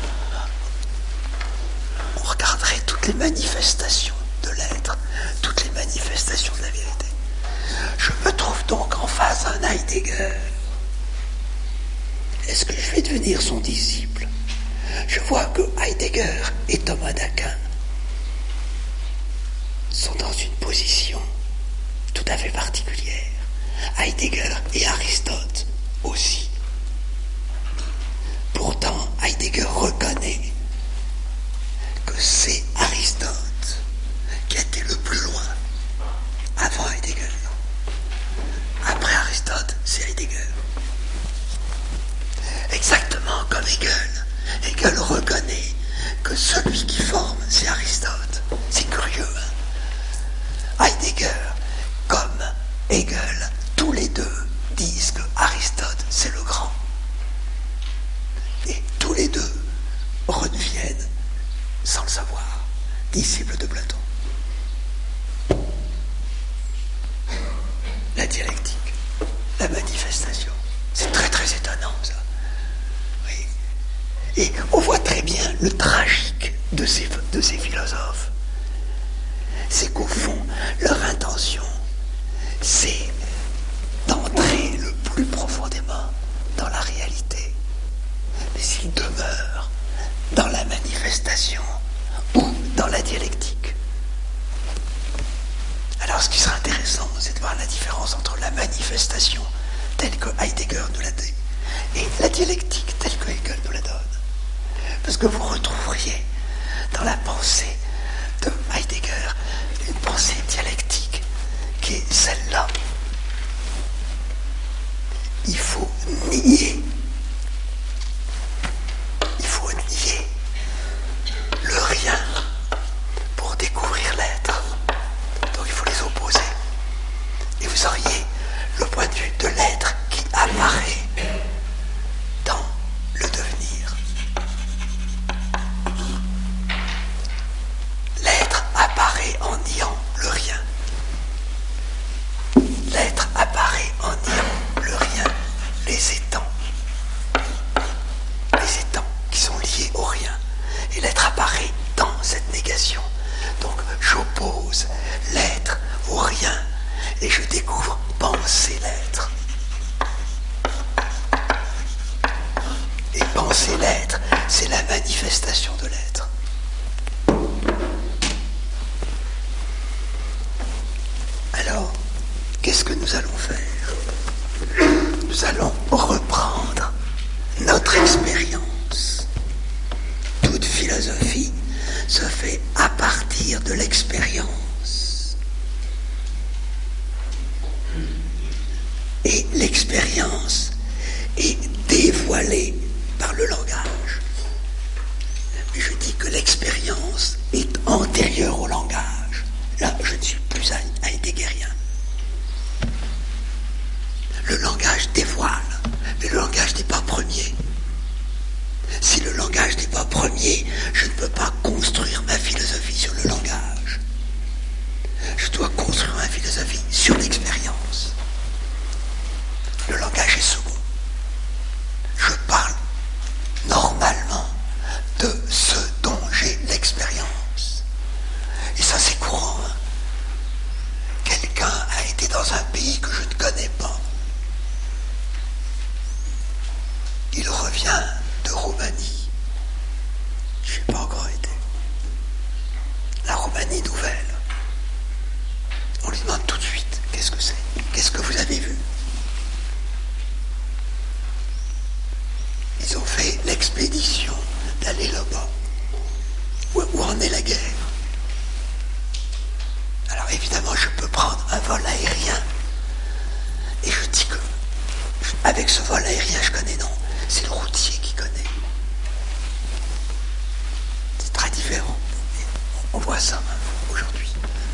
On regarderait toutes les manifestations de l'être, toutes les manifestations de la vérité. Je me trouve donc en face d'un Heidegger. Est-ce que je vais devenir son disciple ? Je vois que Heidegger et Thomas d'Aquin sont dans une position tout à fait particulière. Heidegger et Aristote aussi. Pourtant, Heidegger reconnaît que c'est Aristote qui a été le plus loin avant Heidegger. Après Aristote, c'est Heidegger. Exactement comme Hegel. Hegel reconnaît que celui qui forme, c'est Aristote. C'est curieux, hein? Heidegger, comme Hegel, tous les deux disent que Aristote, c'est le grand. Et tous les deux redeviennent, sans le savoir, disciples de Platon. La dialectique, la manifestation, c'est très très étonnant ça. Oui. Et on voit très bien le tragique de ces, de ces philosophes. C'est qu'au fond, leur intention, c'est d'entrer le plus profondément dans la réalité. Mais s'ils demeurent dans la manifestation ou dans la dialectique. Alors ce qui sera intéressant, c'est de voir la différence entre la manifestation telle que Heidegger nous l'a dit et la dialectique telle que Hegel nous la donne. Parce que vous retrouveriez dans la pensée de Heidegger une pensée dialectique qui est celle-là. Il faut nier Et penser l'être, c'est la manifestation de l'être. Alors, qu'est-ce que nous allons faire? Nous allons reprendre notre expérience. Toute philosophie se fait à partir de l'expérience. Et l'expérience est dévoilée par le langage. Je dis que l'expérience est antérieure au langage. Là, je ne suis plus un heideggérien. Le langage dévoile, mais le langage n'est pas premier. Si le langage n'est pas premier, je ne peux pas construire ma philosophie sur le langage. Je dois construire ma philosophie sur l'expérience. Le langage est second. Je parle normalement de ce dont j'ai l'expérience. Et ça, c'est courant. Hein. Quelqu'un a été dans un pays que je ne connais pas. Il revient de Roumanie. Je n'ai pas encore été. La Roumanie nouvelle. On lui demande tout de suite, qu'est-ce que c'est? Qu'est-ce que vous avez vu? Ils ont fait l'expédition d'aller là-bas. Où, où en est la guerre? Alors évidemment, je peux prendre un vol aérien. Et je dis que, avec ce vol aérien, je connais, non. C'est le routier qui connaît. C'est très différent. On voit ça aujourd'hui.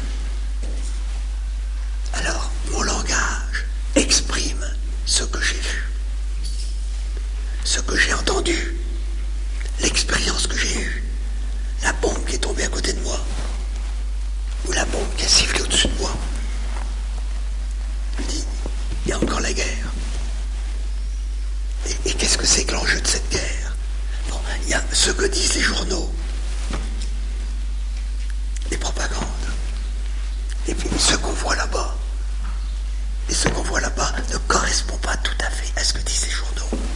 Alors, mon langage exprime ce que j'ai vu, ce que j'ai entendu, l'expérience que j'ai eue, la bombe qui est tombée à côté de moi, ou la bombe qui a sifflé au-dessus de moi. Je dis, il y a encore la guerre. Et, et qu'est-ce que c'est que l'enjeu de cette guerre? Bon, il y a ce que disent les journaux, les propagandes, et puis ce qu'on voit là-bas. Et ce qu'on voit là-bas ne correspond pas tout à fait à ce que disent les journaux. Vous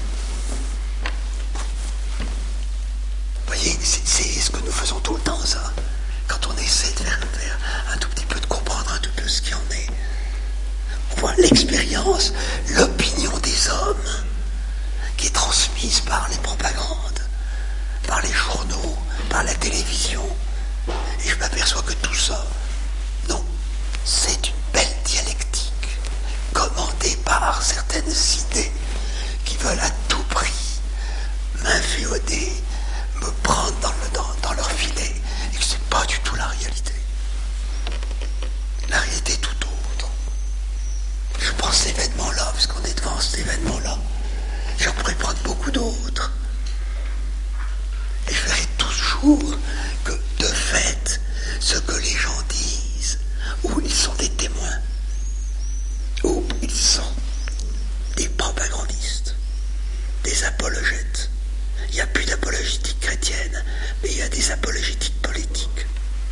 voyez, c'est, c'est ce que nous faisons tout le temps, ça. Quand on essaie de faire, faire un tout petit peu, de comprendre un tout peu ce qui en est. On voit l'expérience, l'opinion des hommes, qui est transmise par les propagandes, par les journaux, par la télévision. Et je m'aperçois que tout ça, non, c'est une belle dialectique, commandée par certaines idées qui veulent à tout prix m'inféoder, me prendre dans, le, dans, dans leur filet, et que c'est pas du tout la réalité. La réalité est tout autre. Je prends cet événement-là, parce qu'on est devant cet événement-là. Je pourrais prendre beaucoup d'autres. Et je verrai toujours que, de fait, ce que les gens disent, ou ils sont des témoins, ou ils sont des propagandistes, des apologètes. Il n'y a plus d'apologétique chrétienne, mais il y a des apologétiques politiques.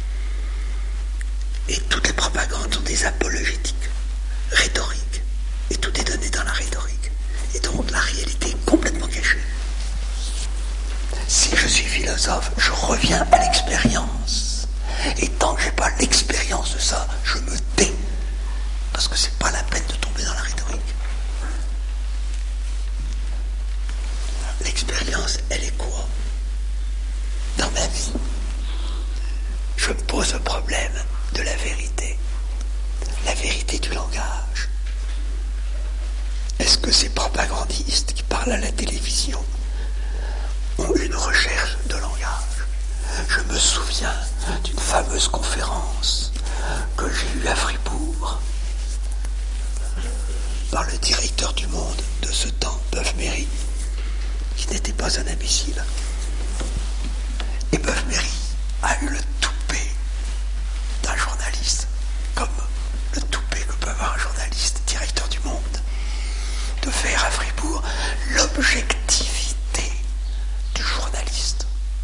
Et toutes les propagandes sont des apologétiques rhétoriques. Et tout est donné dans la rhétorique. Et donc la réalité est complètement cachée. Si je suis philosophe, je reviens à l'expérience. Et tant que je n'ai pas l'expérience de ça, je me tais. Parce que c'est pas la peine de tomber dans la rhétorique. L'expérience, elle est quoi? Dans ma vie, je me pose le problème de la vérité. La vérité du langage. Est-ce que ces propagandistes qui parlent à la télévision ont une recherche de langage? Je me souviens d'une fameuse conférence que j'ai eue à Fribourg par le directeur du Monde de ce temps, Boeuf-Méry, qui n'était pas un imbécile. Et Boeuf-Méry a eu le toupet d'un journaliste, comme le toupet que peut avoir un journaliste, directeur du Monde, de faire à Fribourg l'objectivité du journaliste.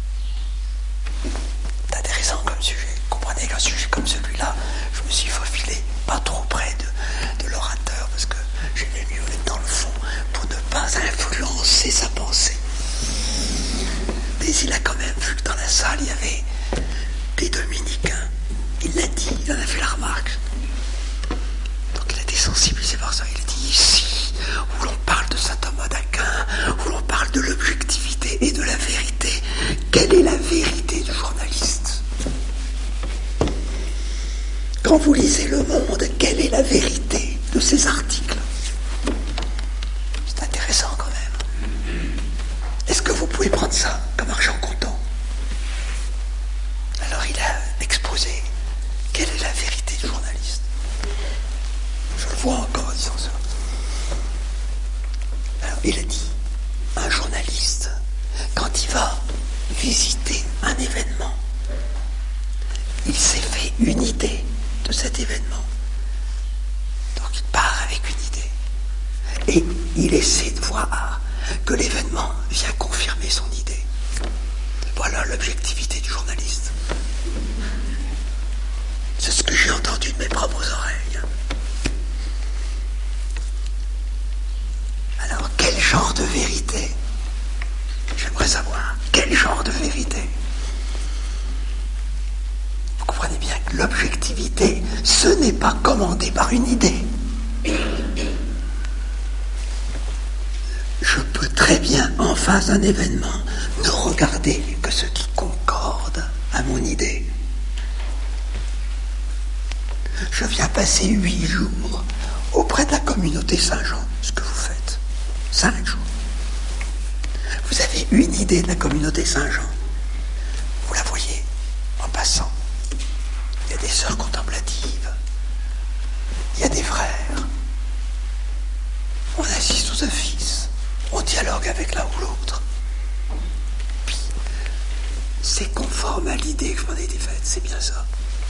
C'est intéressant comme sujet. Comprenez qu'un sujet comme celui-là, je me suis faufilé pas trop près de, de l'orateur, parce que j'aimais mieux être dans le fond pour ne pas influencer sa pensée. il a quand même vu que dans la salle, il y avait des dominicains. Il l'a dit, il en a fait la remarque. Donc il a été sensibilisé par ça. Il a dit ici, où l'on parle de saint Thomas d'Aquin, où l'on parle de l'objectivité et de la vérité, quelle est la vérité du journaliste? Quand vous lisez Le Monde, quelle est la vérité de ces articles? C'est intéressant quand même. Est-ce que vous pouvez prendre ça comme argent comptant? Alors il a exposé quelle est la vérité du journaliste. Je le vois encore en disant ça. Alors il a dit, un journaliste, quand il va visiter un événement, il s'est fait une idée de cet événement. Donc il part avec une idée. Et il essaie de voir que l'événement vient confirmer son idée. Voilà l'objectivité du journaliste. C'est ce que j'ai entendu de mes propres oreilles. Alors, quel genre de vérité? J'aimerais savoir, quel genre de vérité? Vous comprenez bien que l'objectivité, ce n'est pas commandé par une idée. Je peux très bien, en face d'un événement, ne regarder que ce qui concorde à mon idée. Je viens passer huit jours auprès de la communauté Saint-Jean, ce que vous faites. Cinq jours. Vous avez une idée de la communauté Saint-Jean. Vous la voyez en passant. Il y a des sœurs contemplatives. Il y a des frères. On assiste aux offices. On dialogue avec l'un ou l'autre. Puis, c'est conforme à l'idée que je m'en ai été faite. C'est bien ça.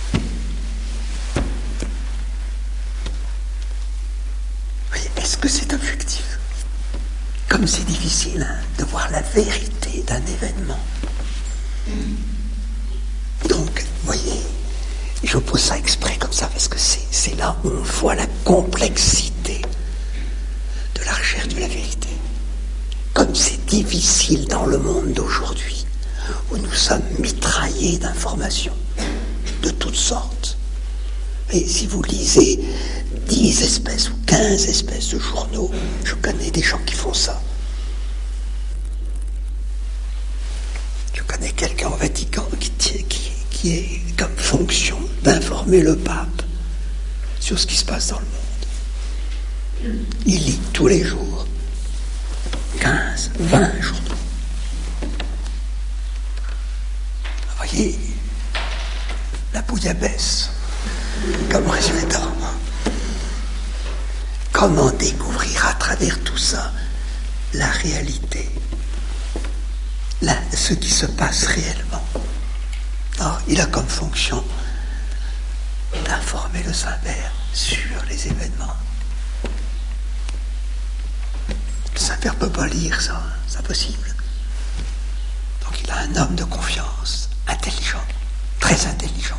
Voyez, est-ce que c'est objectif? Comme c'est difficile hein, de voir la vérité d'un événement. Donc, voyez, je pose ça exprès comme ça parce que c'est, c'est là où on voit la complexité de la recherche de la vérité. Comme c'est difficile dans le monde d'aujourd'hui, où nous sommes mitraillés d'informations de toutes sortes. Et si vous lisez dix espèces ou quinze espèces de journaux, je connais des gens qui font ça. Je connais quelqu'un au Vatican qui, tient, qui, qui est comme fonction d'informer le pape sur ce qui se passe dans le monde. Il lit tous les jours quinze, vingt journaux. Vous voyez, la bouillabaisse comme résultat. Comment découvrir à travers tout ça la réalité, la, ce qui se passe réellement? Alors, il a comme fonction d'informer le Saint-Père sur les événements. Le Saint-Père ne peut pas lire ça, c'est impossible. Donc il a un homme de confiance, intelligent, très intelligent,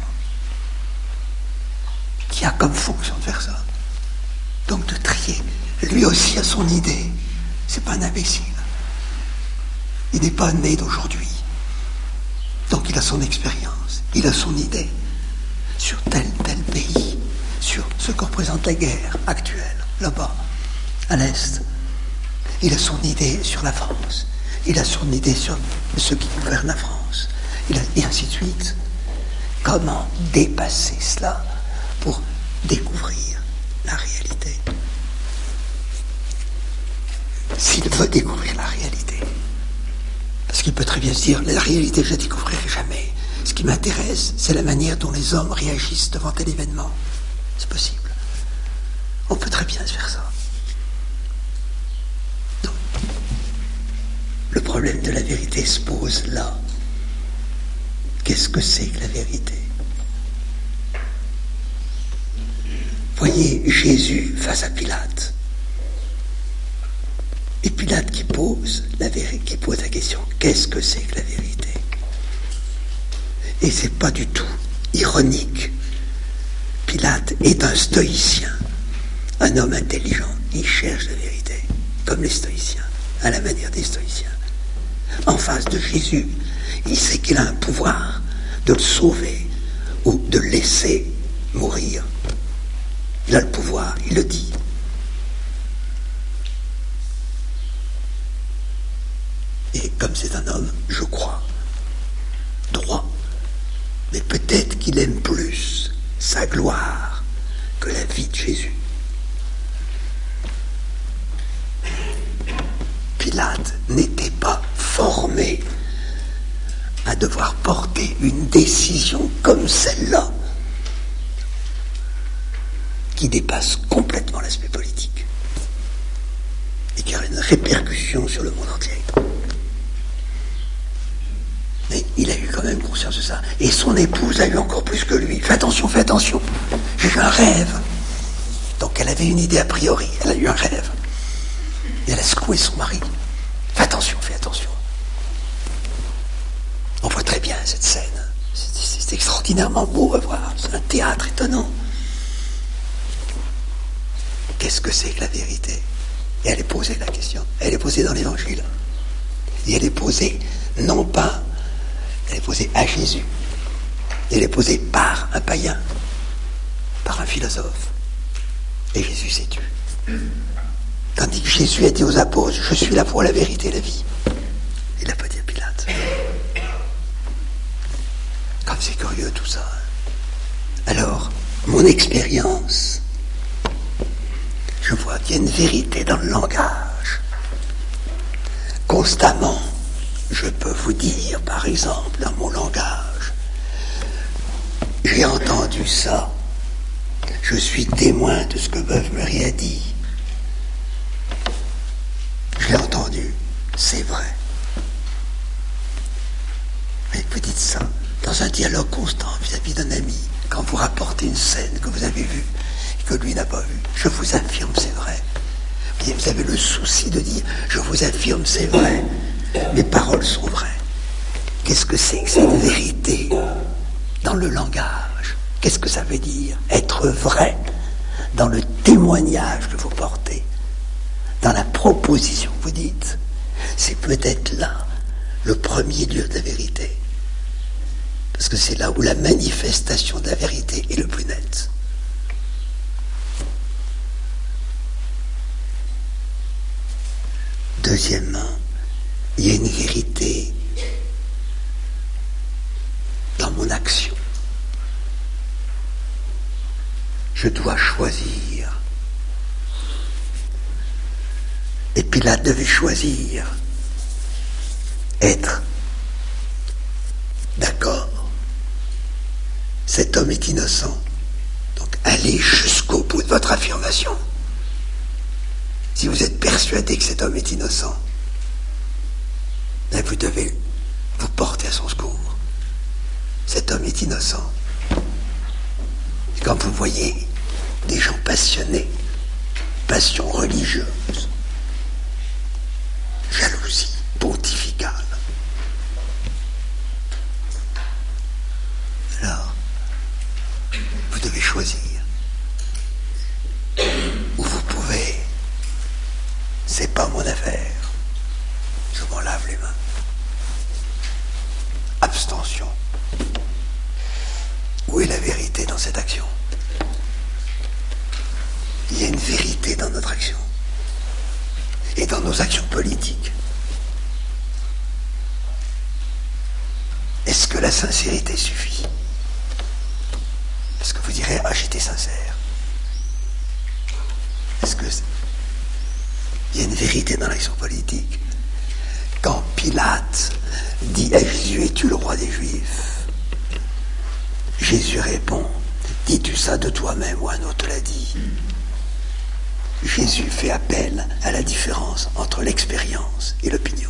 qui a comme fonction de faire ça. Donc de trier. Lui aussi a son idée. C'est pas un imbécile. Il n'est pas né d'aujourd'hui. Donc il a son expérience. Il a son idée sur tel tel pays, sur ce que représente la guerre actuelle, là-bas, à l'Est. Il a son idée sur la France. Il a son idée sur ceux qui gouvernent la France. Il a, et ainsi de suite. Comment dépasser cela pour découvrir la réalité? S'il veut découvrir la réalité, parce qu'il peut très bien se dire, la réalité je ne la découvrirai jamais. Ce qui m'intéresse, c'est la manière dont les hommes réagissent devant tel événement. C'est possible. On peut très bien se faire ça. Donc, le problème de la vérité se pose là. Qu'est-ce que c'est que la vérité? Voyez Jésus face à Pilate. Et Pilate qui pose la vérité, qui pose la question, qu'est-ce que c'est que la vérité? Et c'est pas du tout ironique. Pilate est un stoïcien, un homme intelligent. Il cherche la vérité, comme les stoïciens, à la manière des stoïciens. en face de Jésus, il sait qu'il a un pouvoir de le sauver ou de le laisser mourir. Il a le pouvoir, il le dit. Et comme c'est un homme, je crois, droit, mais peut-être qu'il aime plus sa gloire que la vie de Jésus. Pilate n'était pas formé à devoir porter une décision comme celle-là, qui dépasse complètement l'aspect politique et qui a une répercussion sur le monde entier. Mais il a eu quand même conscience de ça. Et son épouse a eu encore plus que lui. Fais attention, fais attention. J'ai eu un rêve. Donc elle avait une idée a priori. Elle a eu un rêve. Et elle a secoué son mari. Fais attention, fais attention. On voit très bien cette scène. C'est, c'est extraordinairement beau à voir. C'est un théâtre étonnant. Qu'est-ce que c'est que la vérité? Et elle est posée la question. Elle est posée dans l'Évangile. Et elle est posée non pas... Elle est posée à Jésus. Elle est posée par un païen, par un philosophe. Et Jésus s'est tu. Tandis que Jésus a dit aux apôtres, je suis la voie, la vérité, la vie. Il n'a pas dit à Pilate. Comme c'est curieux tout ça. Alors, mon expérience, je vois qu'il y a une vérité dans le langage. Constamment, je peux vous dire, par exemple, dans mon langage, j'ai entendu ça, je suis témoin de ce que Veuve Marie a dit. Je l'ai entendu, c'est vrai. Mais vous dites ça dans un dialogue constant vis-à-vis d'un ami, quand vous rapportez une scène que vous avez vue et que lui n'a pas vue, je vous affirme, c'est vrai. Vous avez le souci de dire, je vous affirme, c'est vrai. Mes paroles sont vraies. Qu'est-ce que c'est que cette vérité dans le langage? Qu'est-ce que ça veut dire? Être vrai dans le témoignage que vous portez, dans la proposition que vous dites. C'est peut-être là le premier lieu de la vérité. Parce que c'est là où la manifestation de la vérité est le plus nette. Deuxièmement, il y a une vérité dans mon action. Je dois choisir. Et Pilate devait choisir. Être d'accord. Cet homme est innocent. Donc allez jusqu'au bout de votre affirmation. Si vous êtes persuadé que cet homme est innocent, ben vous devez vous porter à son secours. Cet homme est innocent. Et quand vous voyez des gens passionnés, passion religieuse, jalousie pontificale, alors vous devez choisir. Ou vous pouvez, c'est pas mon affaire, je m'en lave les mains. Abstention. Où est la vérité dans cette action? Il y a une vérité dans notre action et dans nos actions politiques. Est-ce que la sincérité suffit? Est-ce que vous direz, ah, j'étais sincère? Est-ce que il y a une vérité dans l'action politique? Quand Pilate dit à Jésus, es-tu le roi des Juifs? Jésus répond, dis-tu ça de toi-même ou un autre l'a dit? Jésus fait appel à la différence entre l'expérience et l'opinion.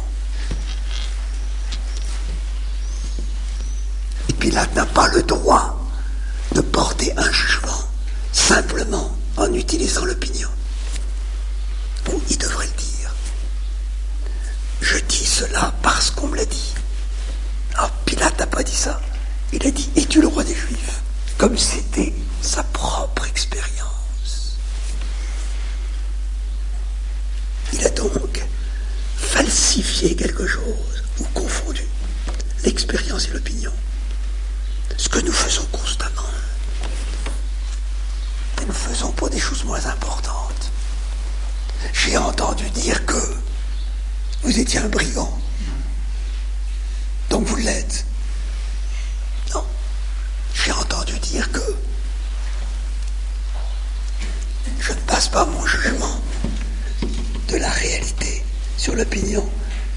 Et Pilate n'a pas le droit de porter un jugement simplement en utilisant l'opinion. Ou il devrait le dire. Je dis cela parce qu'on me l'a dit. Alors Pilate n'a pas dit ça. Il a dit, es-tu le roi des Juifs? Comme c'était sa propre expérience. Il a donc fallu falsifié quelque chose ou confondu l'expérience et l'opinion. Ce que nous faisons constamment. Et nous faisons pour des choses moins importantes. J'ai entendu dire que vous étiez un brigand. Donc vous l'êtes. Non. J'ai entendu dire que je ne passe pas mon jugement de la réalité sur l'opinion.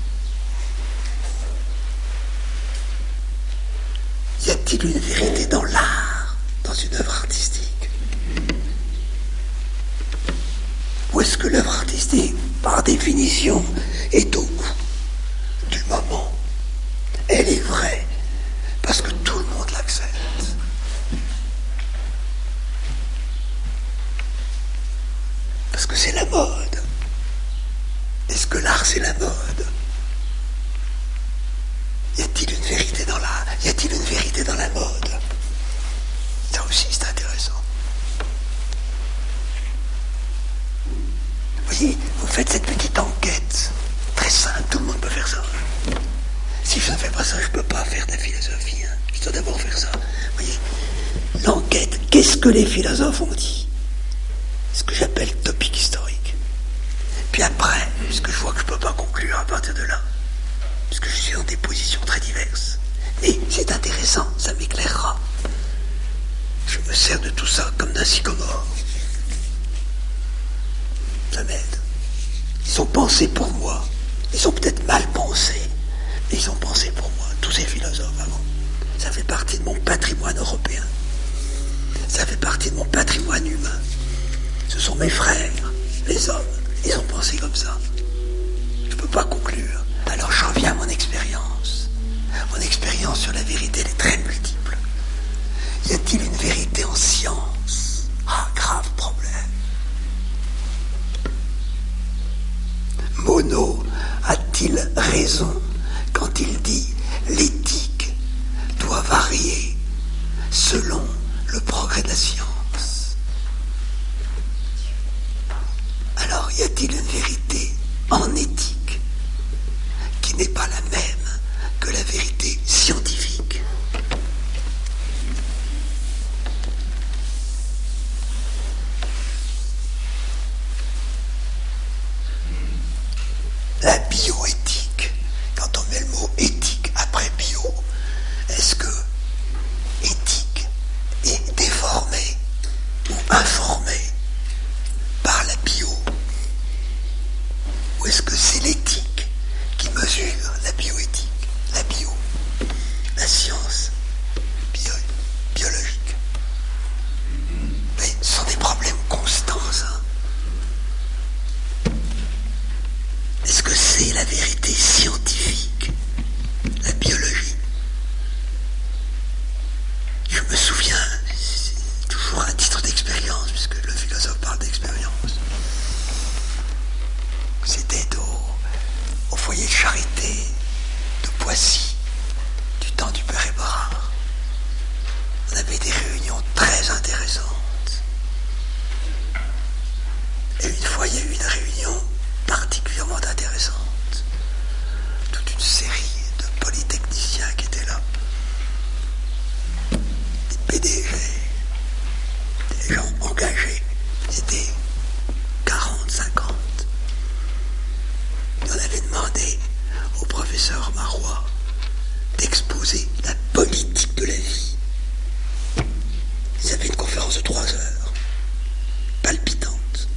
Y a-t-il une vérité dans l'art, dans une œuvre artistique? Ou est-ce que l'œuvre artistique, par définition, est au goût du moment? Elle est vraie, parce que tout le monde l'accepte. Parce que c'est la mode. Est-ce que l'art, c'est la mode? Y a-t-il une vérité dans l'art? Y a-t-il une vérité dans la mode? Ça aussi, c'est intéressant. Vous voyez, vous faites cette petite enquête. Très simple, tout le monde peut faire ça. Si je ne fais pas ça, je ne peux pas faire de la philosophie. Hein. Je dois d'abord faire ça. Vous voyez, l'enquête, qu'est-ce que les philosophes ont dit? Ce que j'appelle topic historique. Puis après, puisque je vois que je ne peux pas conclure à partir de là, puisque je suis dans des positions très diverses. Mais c'est intéressant, ça m'éclairera. Je me sers de tout ça comme d'un sycomore. Ça m'aide. Ils ont pensé pour moi. Ils ont peut-être mal pensé, mais ils ont pensé pour moi, tous ces philosophes avant. Ça fait partie de mon patrimoine européen. Ça fait partie de mon patrimoine humain. Ce sont mes frères, les hommes. Ils ont pensé comme ça. Je ne peux pas conclure. Alors je reviens à mon expérience. Mon expérience sur la vérité, elle est très multiple. Y a-t-il une vérité en science? Ah, grave problème. Monod a-t-il raison quand il dit l'éthique doit varier selon le progrès de la science? Alors, y a-t-il une vérité en éthique qui n'est pas la même que la vérité scientifique? La bioéthique, quand on met le mot éthique après bio, est-ce que éthique est déformée ou informée par la bio? Ou est-ce que c'est l'éthique qui mesure la bioéthique, la bio, la science bio, biologique? Mais ce sont des problèmes constants, ça. Est-ce que c'est la vérité scientifique, la biologie? Je me souviens, c'est toujours un titre d'expérience, puisque le philosophe parle d'expérience. C'était au, au foyer de charité de Poissy, du temps du Père Ébrard. On avait des réunions très intéressantes. Et une fois, il y a eu une réunion particulièrement intéressante. Toute une série de polytechniciens qui étaient là. Des P D G, des gens engagés. C'était quarante, cinquante. Et on avait demandé au professeur Marois d'exposer la politique de la vie. Ils avaient une conférence de trois heures, palpitante.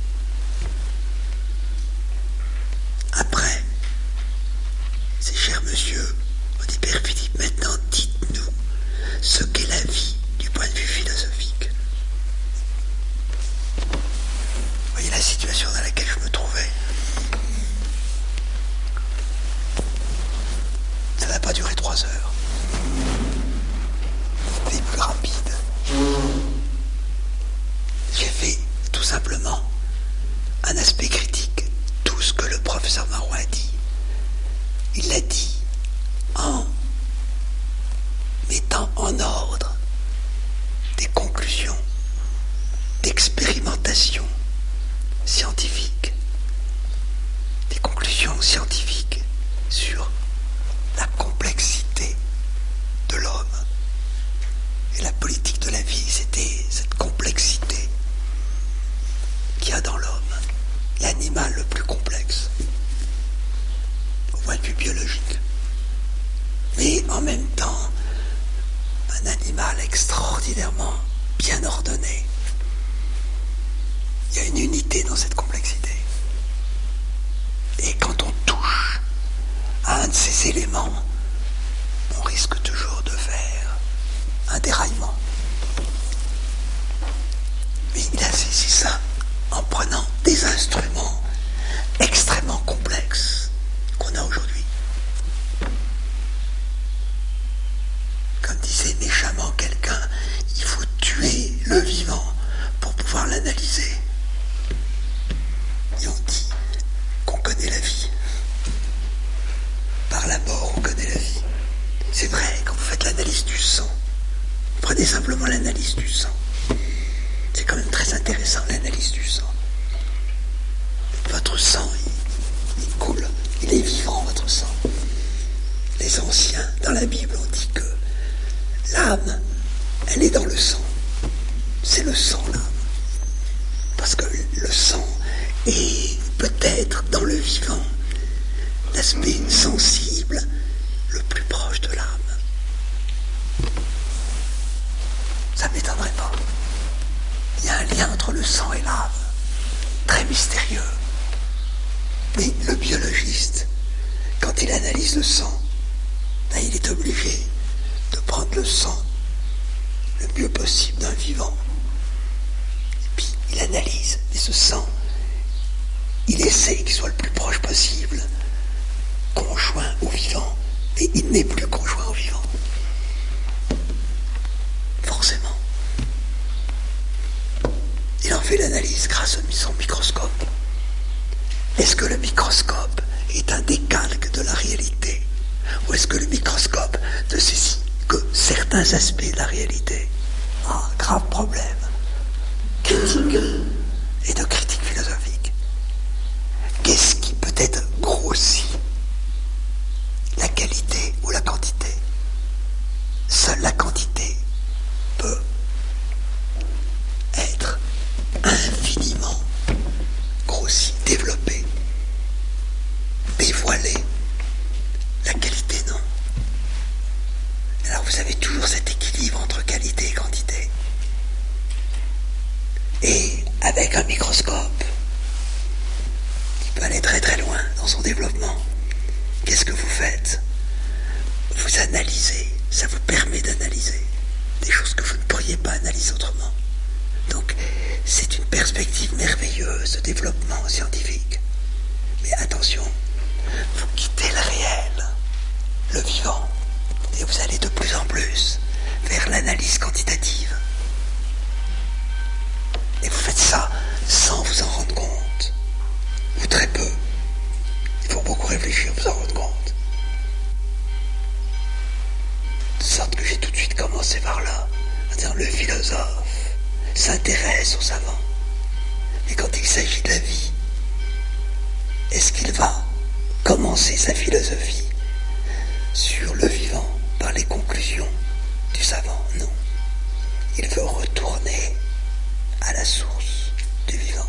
Après, ces chers monsieur, on dit Père Philippe, maintenant dites-nous ce qu'est la vie du point de vue philosophique. Vous voyez la situation dans laquelle je me trouvais. Ça n'a pas duré trois heures. C'était plus rapide. J'ai fait tout simplement un aspect critique. Tout ce que le professeur Marois a dit, il l'a dit en mettant en ordre des conclusions d'expérimentation scientifique, des conclusions scientifiques on connaît la vie. C'est vrai, quand vous faites l'analyse du sang, prenez simplement l'analyse du sang. C'est quand même très intéressant, l'analyse du sang. Votre sang, il, il coule, il est vivant, votre sang. Les anciens, dans la Bible, ont dit que l'âme, elle est dans le sang. C'est le sang, l'âme. Parce que le sang est peut-être dans le vivant l'aspect sensible le plus proche de l'âme. Ça ne m'étonnerait pas. Il y a un lien entre le sang et l'âme, très mystérieux. Mais le biologiste, quand il analyse le sang, ben il est obligé de prendre le sang le mieux possible d'un vivant. Et puis il analyse, et ce sang, il essaie qu'il soit le plus proche possible, conjoint au vivant, mais il n'est plus conjoint au vivant. Forcément. Il en fait l'analyse grâce à son microscope. Est-ce que le microscope est un décalque de la réalité? Ou est-ce que le microscope ne saisit que certains aspects de la réalité? Ah, grave problème. Critique et de critique philosophique. Qu'est-ce qui peut être grossi? La qualité ou la quantité? Seule la quantité peut être infiniment grossi, développé, dévoilé. La qualité, non. Alors vous avez toujours cet équilibre entre qualité et quantité. Et avec un microscope qui peut aller très très loin dans son développement, qu'est-ce que vous faites? Vous analysez, ça vous permet d'analyser des choses que vous ne pourriez pas analyser autrement. Donc, c'est une perspective merveilleuse de développement scientifique. Mais attention, vous quittez le réel, le vivant, et vous allez de plus en plus vers l'analyse quantitative. Et vous faites ça sans vous en rendre compte, ou très peu. Il faut beaucoup réfléchir pour s'en rendre compte. De sorte que j'ai tout de suite commencé par là, à dire le philosophe s'intéresse aux savants. Mais quand il s'agit de la vie, est-ce qu'il va commencer sa philosophie sur le vivant par les conclusions du savant? Non. Il veut retourner à la source du vivant.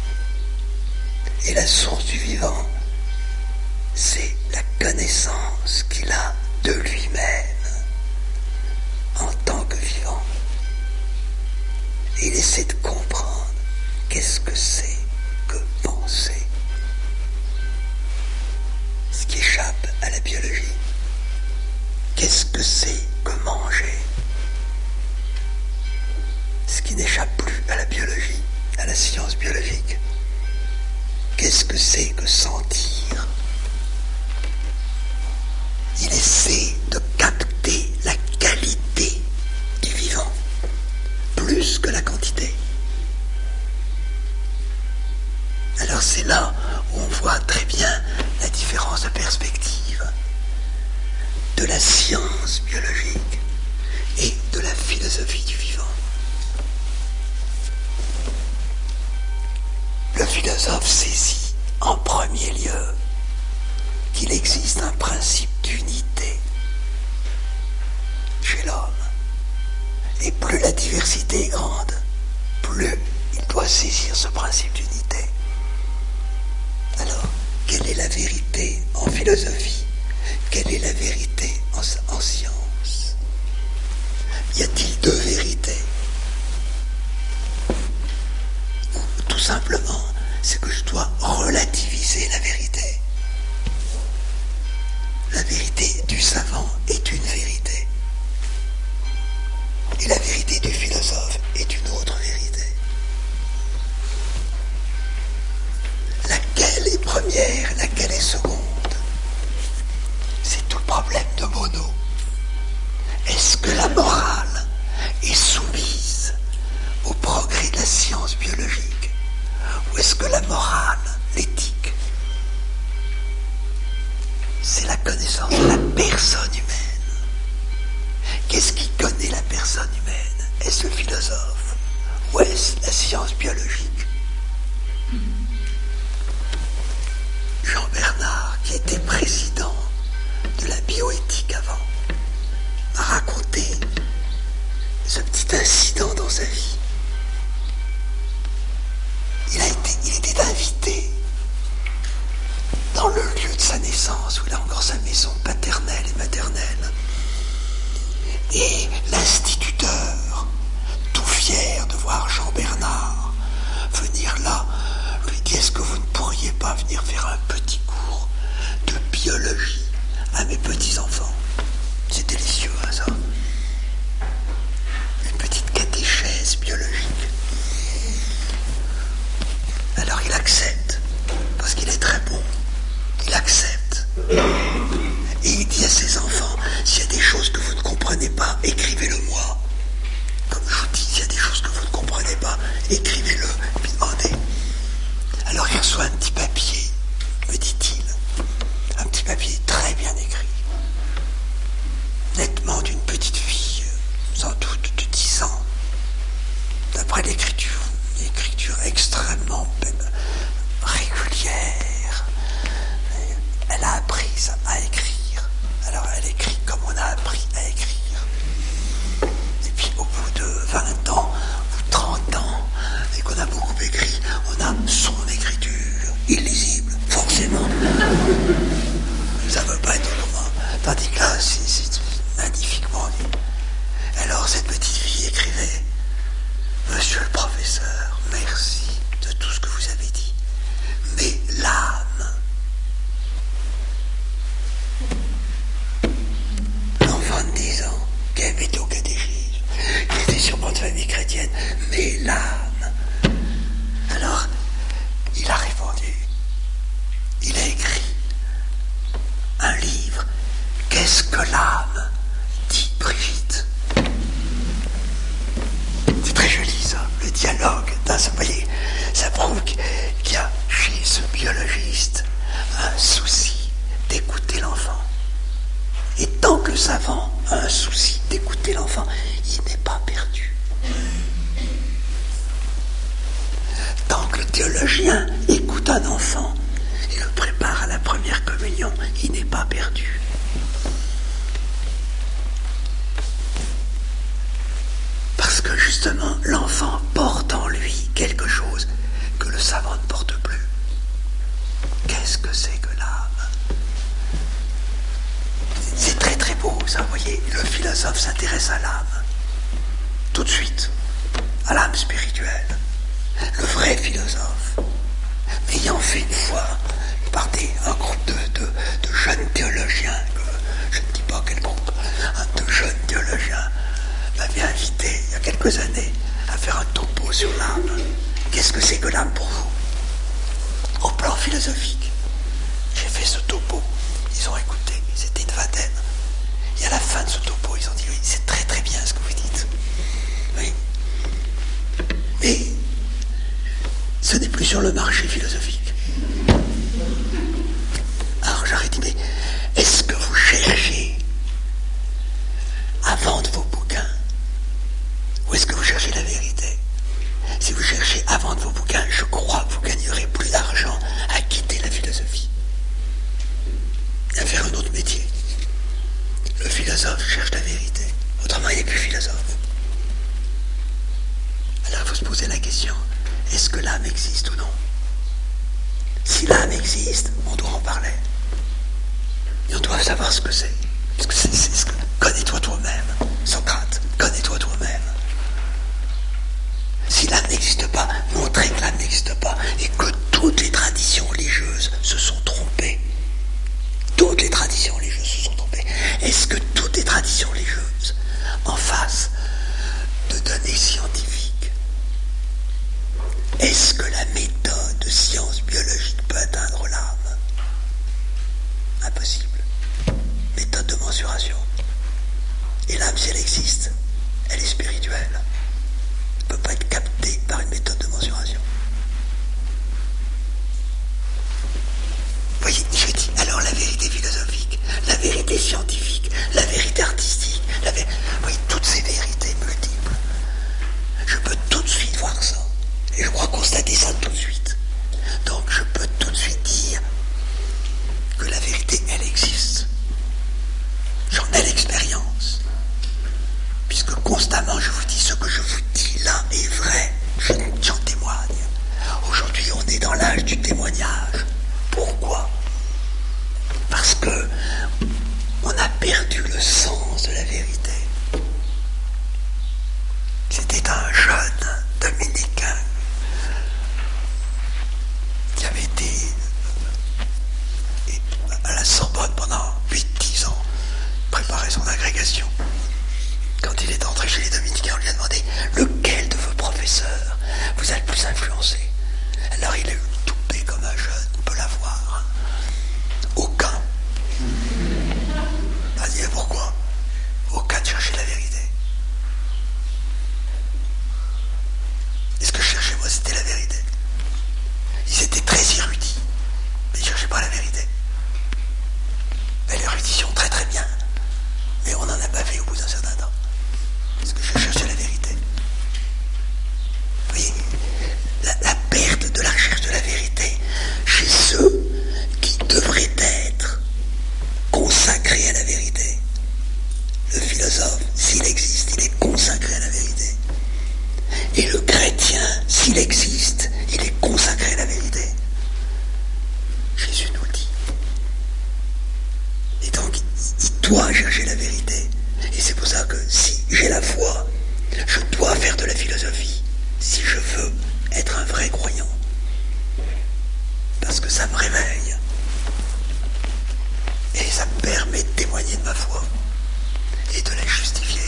Et la source du vivant, c'est la connaissance qu'il a de lui-même en tant que vivant. Et il essaie de comprendre qu'est-ce que c'est que penser. Ce qui échappe à la biologie. Qu'est-ce que c'est que manger? Ce qui n'échappe plus à la biologie, à la science biologique. Qu'est-ce que c'est que sentir? Il essaie de capter la qualité du vivant, plus que la quantité. Alors c'est là où on voit très bien la différence de perspective de la science biologique et de la philosophie du vivant. Le philosophe saisit en premier lieu qu'il existe un principe d'unité chez l'homme. Et plus la diversité est grande, plus il doit saisir ce principe d'unité. Alors, quelle est la vérité en philosophie? Quelle est la vérité en, en science? Y a-t-il deux vérités? Ou tout simplement, c'est que je dois relativiser la vérité. La vérité du savant est une vérité. Et la vérité du philosophe est une autre vérité. Laquelle est première, laquelle est seconde? C'est tout le problème de Monod. Est-ce que la morale est soumise au progrès de la science biologique? Ou est-ce que la morale, l'éthique, c'est la connaissance connaissance de la personne humaine. Qu'est-ce qui connaît la personne humaine? Est-ce le philosophe ou est-ce la science biologique? Jean Bernard, qui était président de la bioéthique avant, m'a raconté ce petit incident dans sa vie. Il, a été, il était invité dans le lieu de sa naissance, où il a encore sa maison paternelle et maternelle. Et l'instituteur, tout fier de voir Jean Bernard venir là, lui dit: est-ce que vous ne pourriez pas venir faire un petit cours de biologie à mes petits-enfants? C'est délicieux, hein, ça. Une petite catéchèse biologique. Alors il accepte, parce qu'il est très bon. Il accepte. Et il dit à ses enfants: s'il y a des choses que vous ne comprenez pas, écrivez-le moi. Comme je vous dis, s'il y a des choses que vous ne comprenez pas, écrivez-le, puis demandez. Alors il reçoit un petit papier, me dit-il. Un petit papier très bien écrit. Nettement d'une petite fille, sans doute de dix ans. D'après l'écriture, une écriture extrêmement régulière. Elle a appris à écrire. Alors elle écrit comme on a appris à écrire. Et puis au bout de vingt ans ou trente ans, et qu'on a beaucoup écrit, on a son écriture illisible, forcément. Ça ne veut pas être autrement. Tandis que là, c'est, c'est magnifiquement dit. Alors cette petite fille écrivait: Monsieur le professeur, merci de tout ce que vous avez dit. Mais l'âme, l'enfant de dix ans, qui avait été au catéchisme, qui était sûrement de famille chrétienne, mais l'âme. Alors, il a répondu, il a écrit un livre, Qu'est-ce que l'âme, dit Brigitte. C'est très joli ça, le dialogue. Ça, voyez, ça prouve qu'il y a chez ce biologiste un souci d'écouter l'enfant. Et tant que le savant a un souci d'écouter l'enfant, il n'est pas perdu. Tant que le théologien écoute un enfant et le prépare à la première communion, il n'est pas perdu. Parce que justement, l'enfant porte en lui quelque chose que le savant ne porte plus. Qu'est-ce que c'est que l'âme? C'est très très beau, ça, vous voyez. Le philosophe s'intéresse à l'âme. Tout de suite. À l'âme spirituelle. Le vrai philosophe. Ayant fait une fois par des, un groupe de, de, de jeunes théologiens, que, je ne dis pas quel groupe, un de jeunes théologiens, m'avait invité il y a quelques années à faire un topo sur l'âme. Qu'est-ce que c'est que l'âme pour vous? Au plan philosophique, j'ai fait ce topo. Ils ont écouté, c'était une vingtaine. Et à la fin de ce topo, ils ont dit: oui, c'est très très bien ce que vous dites. Oui. Mais ce n'est plus sur le marché philosophique. Alors j'aurais dit: mais est-ce que vous cherchez à vendre vos bouquins? Ou est-ce que vous cherchez la vérité? Si vous cherchez à vendre vos bouquins, je crois que vous gagnerez plus d'argent à quitter la philosophie et à faire un autre métier. Le philosophe cherche la vérité. Autrement, il n'est plus philosophe. Alors il faut se poser la question: est-ce que l'âme existe ou non? Si l'âme existe, on doit en parler. Et on doit savoir ce que c'est. Parce que c'est, c'est ce que... Connais-toi toi-même. Socrate, connais-toi toi-même. Si l'âme n'existe pas, montrez que l'âme n'existe pas et que toutes les traditions religieuses se sont trompées. Toutes les traditions religieuses se sont trompées. Est-ce que toutes les traditions religieuses, en face de données scientifiques, est-ce que la méthode de science biologique peut atteindre l'âme? Impossible. Méthode de mensuration. Et l'âme, si elle existe, elle est spirituelle. Elle ne peut pas être captée par une méthode de mensuration. Vous voyez, je dis, alors, Alors la vérité philosophique, la vérité scientifique, la vérité artistique, la vé... oui, toutes ces vérités multiples. Je peux tout de suite voir ça. Et je crois constater ça tout de suite. Donc je peux tout de suite dire que la vérité, elle existe. J'en ai l'expérience. Puisque constamment je vous dis ce que je vous dis là est vrai. J'en témoigne. Aujourd'hui on est dans l'âge du témoignage. Pourquoi ? Parce que on a perdu le sens de la vérité. C'était un jeune dominicain qui avait été à la Sorbonne pendant huit dix ans, préparait son agrégation. Quand il est entré chez les dominicains, on lui a demandé lequel de vos professeurs vous a le plus influencé. Alors il a eu le toupet comme un jeune, on peut l'avoir. Aucun. Vas-y, mais pourquoi ? Aucun ne cherchait la vérité. Et ce que je cherchais, moi, c'était la vérité. Ils étaient très érudits, mais ils ne cherchaient pas la vérité. Mais l'érudition, très très bien. Mais on n'en a pas fait au bout d'un certain temps. Parce que je cherchais la vérité. Vous voyez, la, la perte de la recherche de la vérité chez ceux qui devraient être consacrés à la vérité. Le philosophe, s'il existe, il est consacré à la vérité. Et le chrétien, s'il existe, il est consacré à la vérité. Jésus nous le dit. Et donc, il doit chercher la vérité. Et c'est pour ça que si j'ai la foi, je dois faire de la philosophie, si je veux être un vrai croyant. Parce que ça me réveille. Et ça me permet de témoigner de ma foi. Et de la justifier.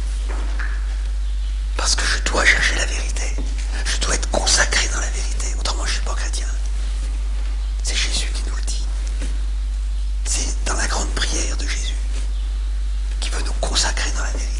Parce que je dois chercher la vérité. Je dois être consacré dans la vérité. Autrement, je ne suis pas chrétien. C'est Jésus qui nous le dit. C'est dans la grande prière de Jésus qui veut nous consacrer dans la vérité.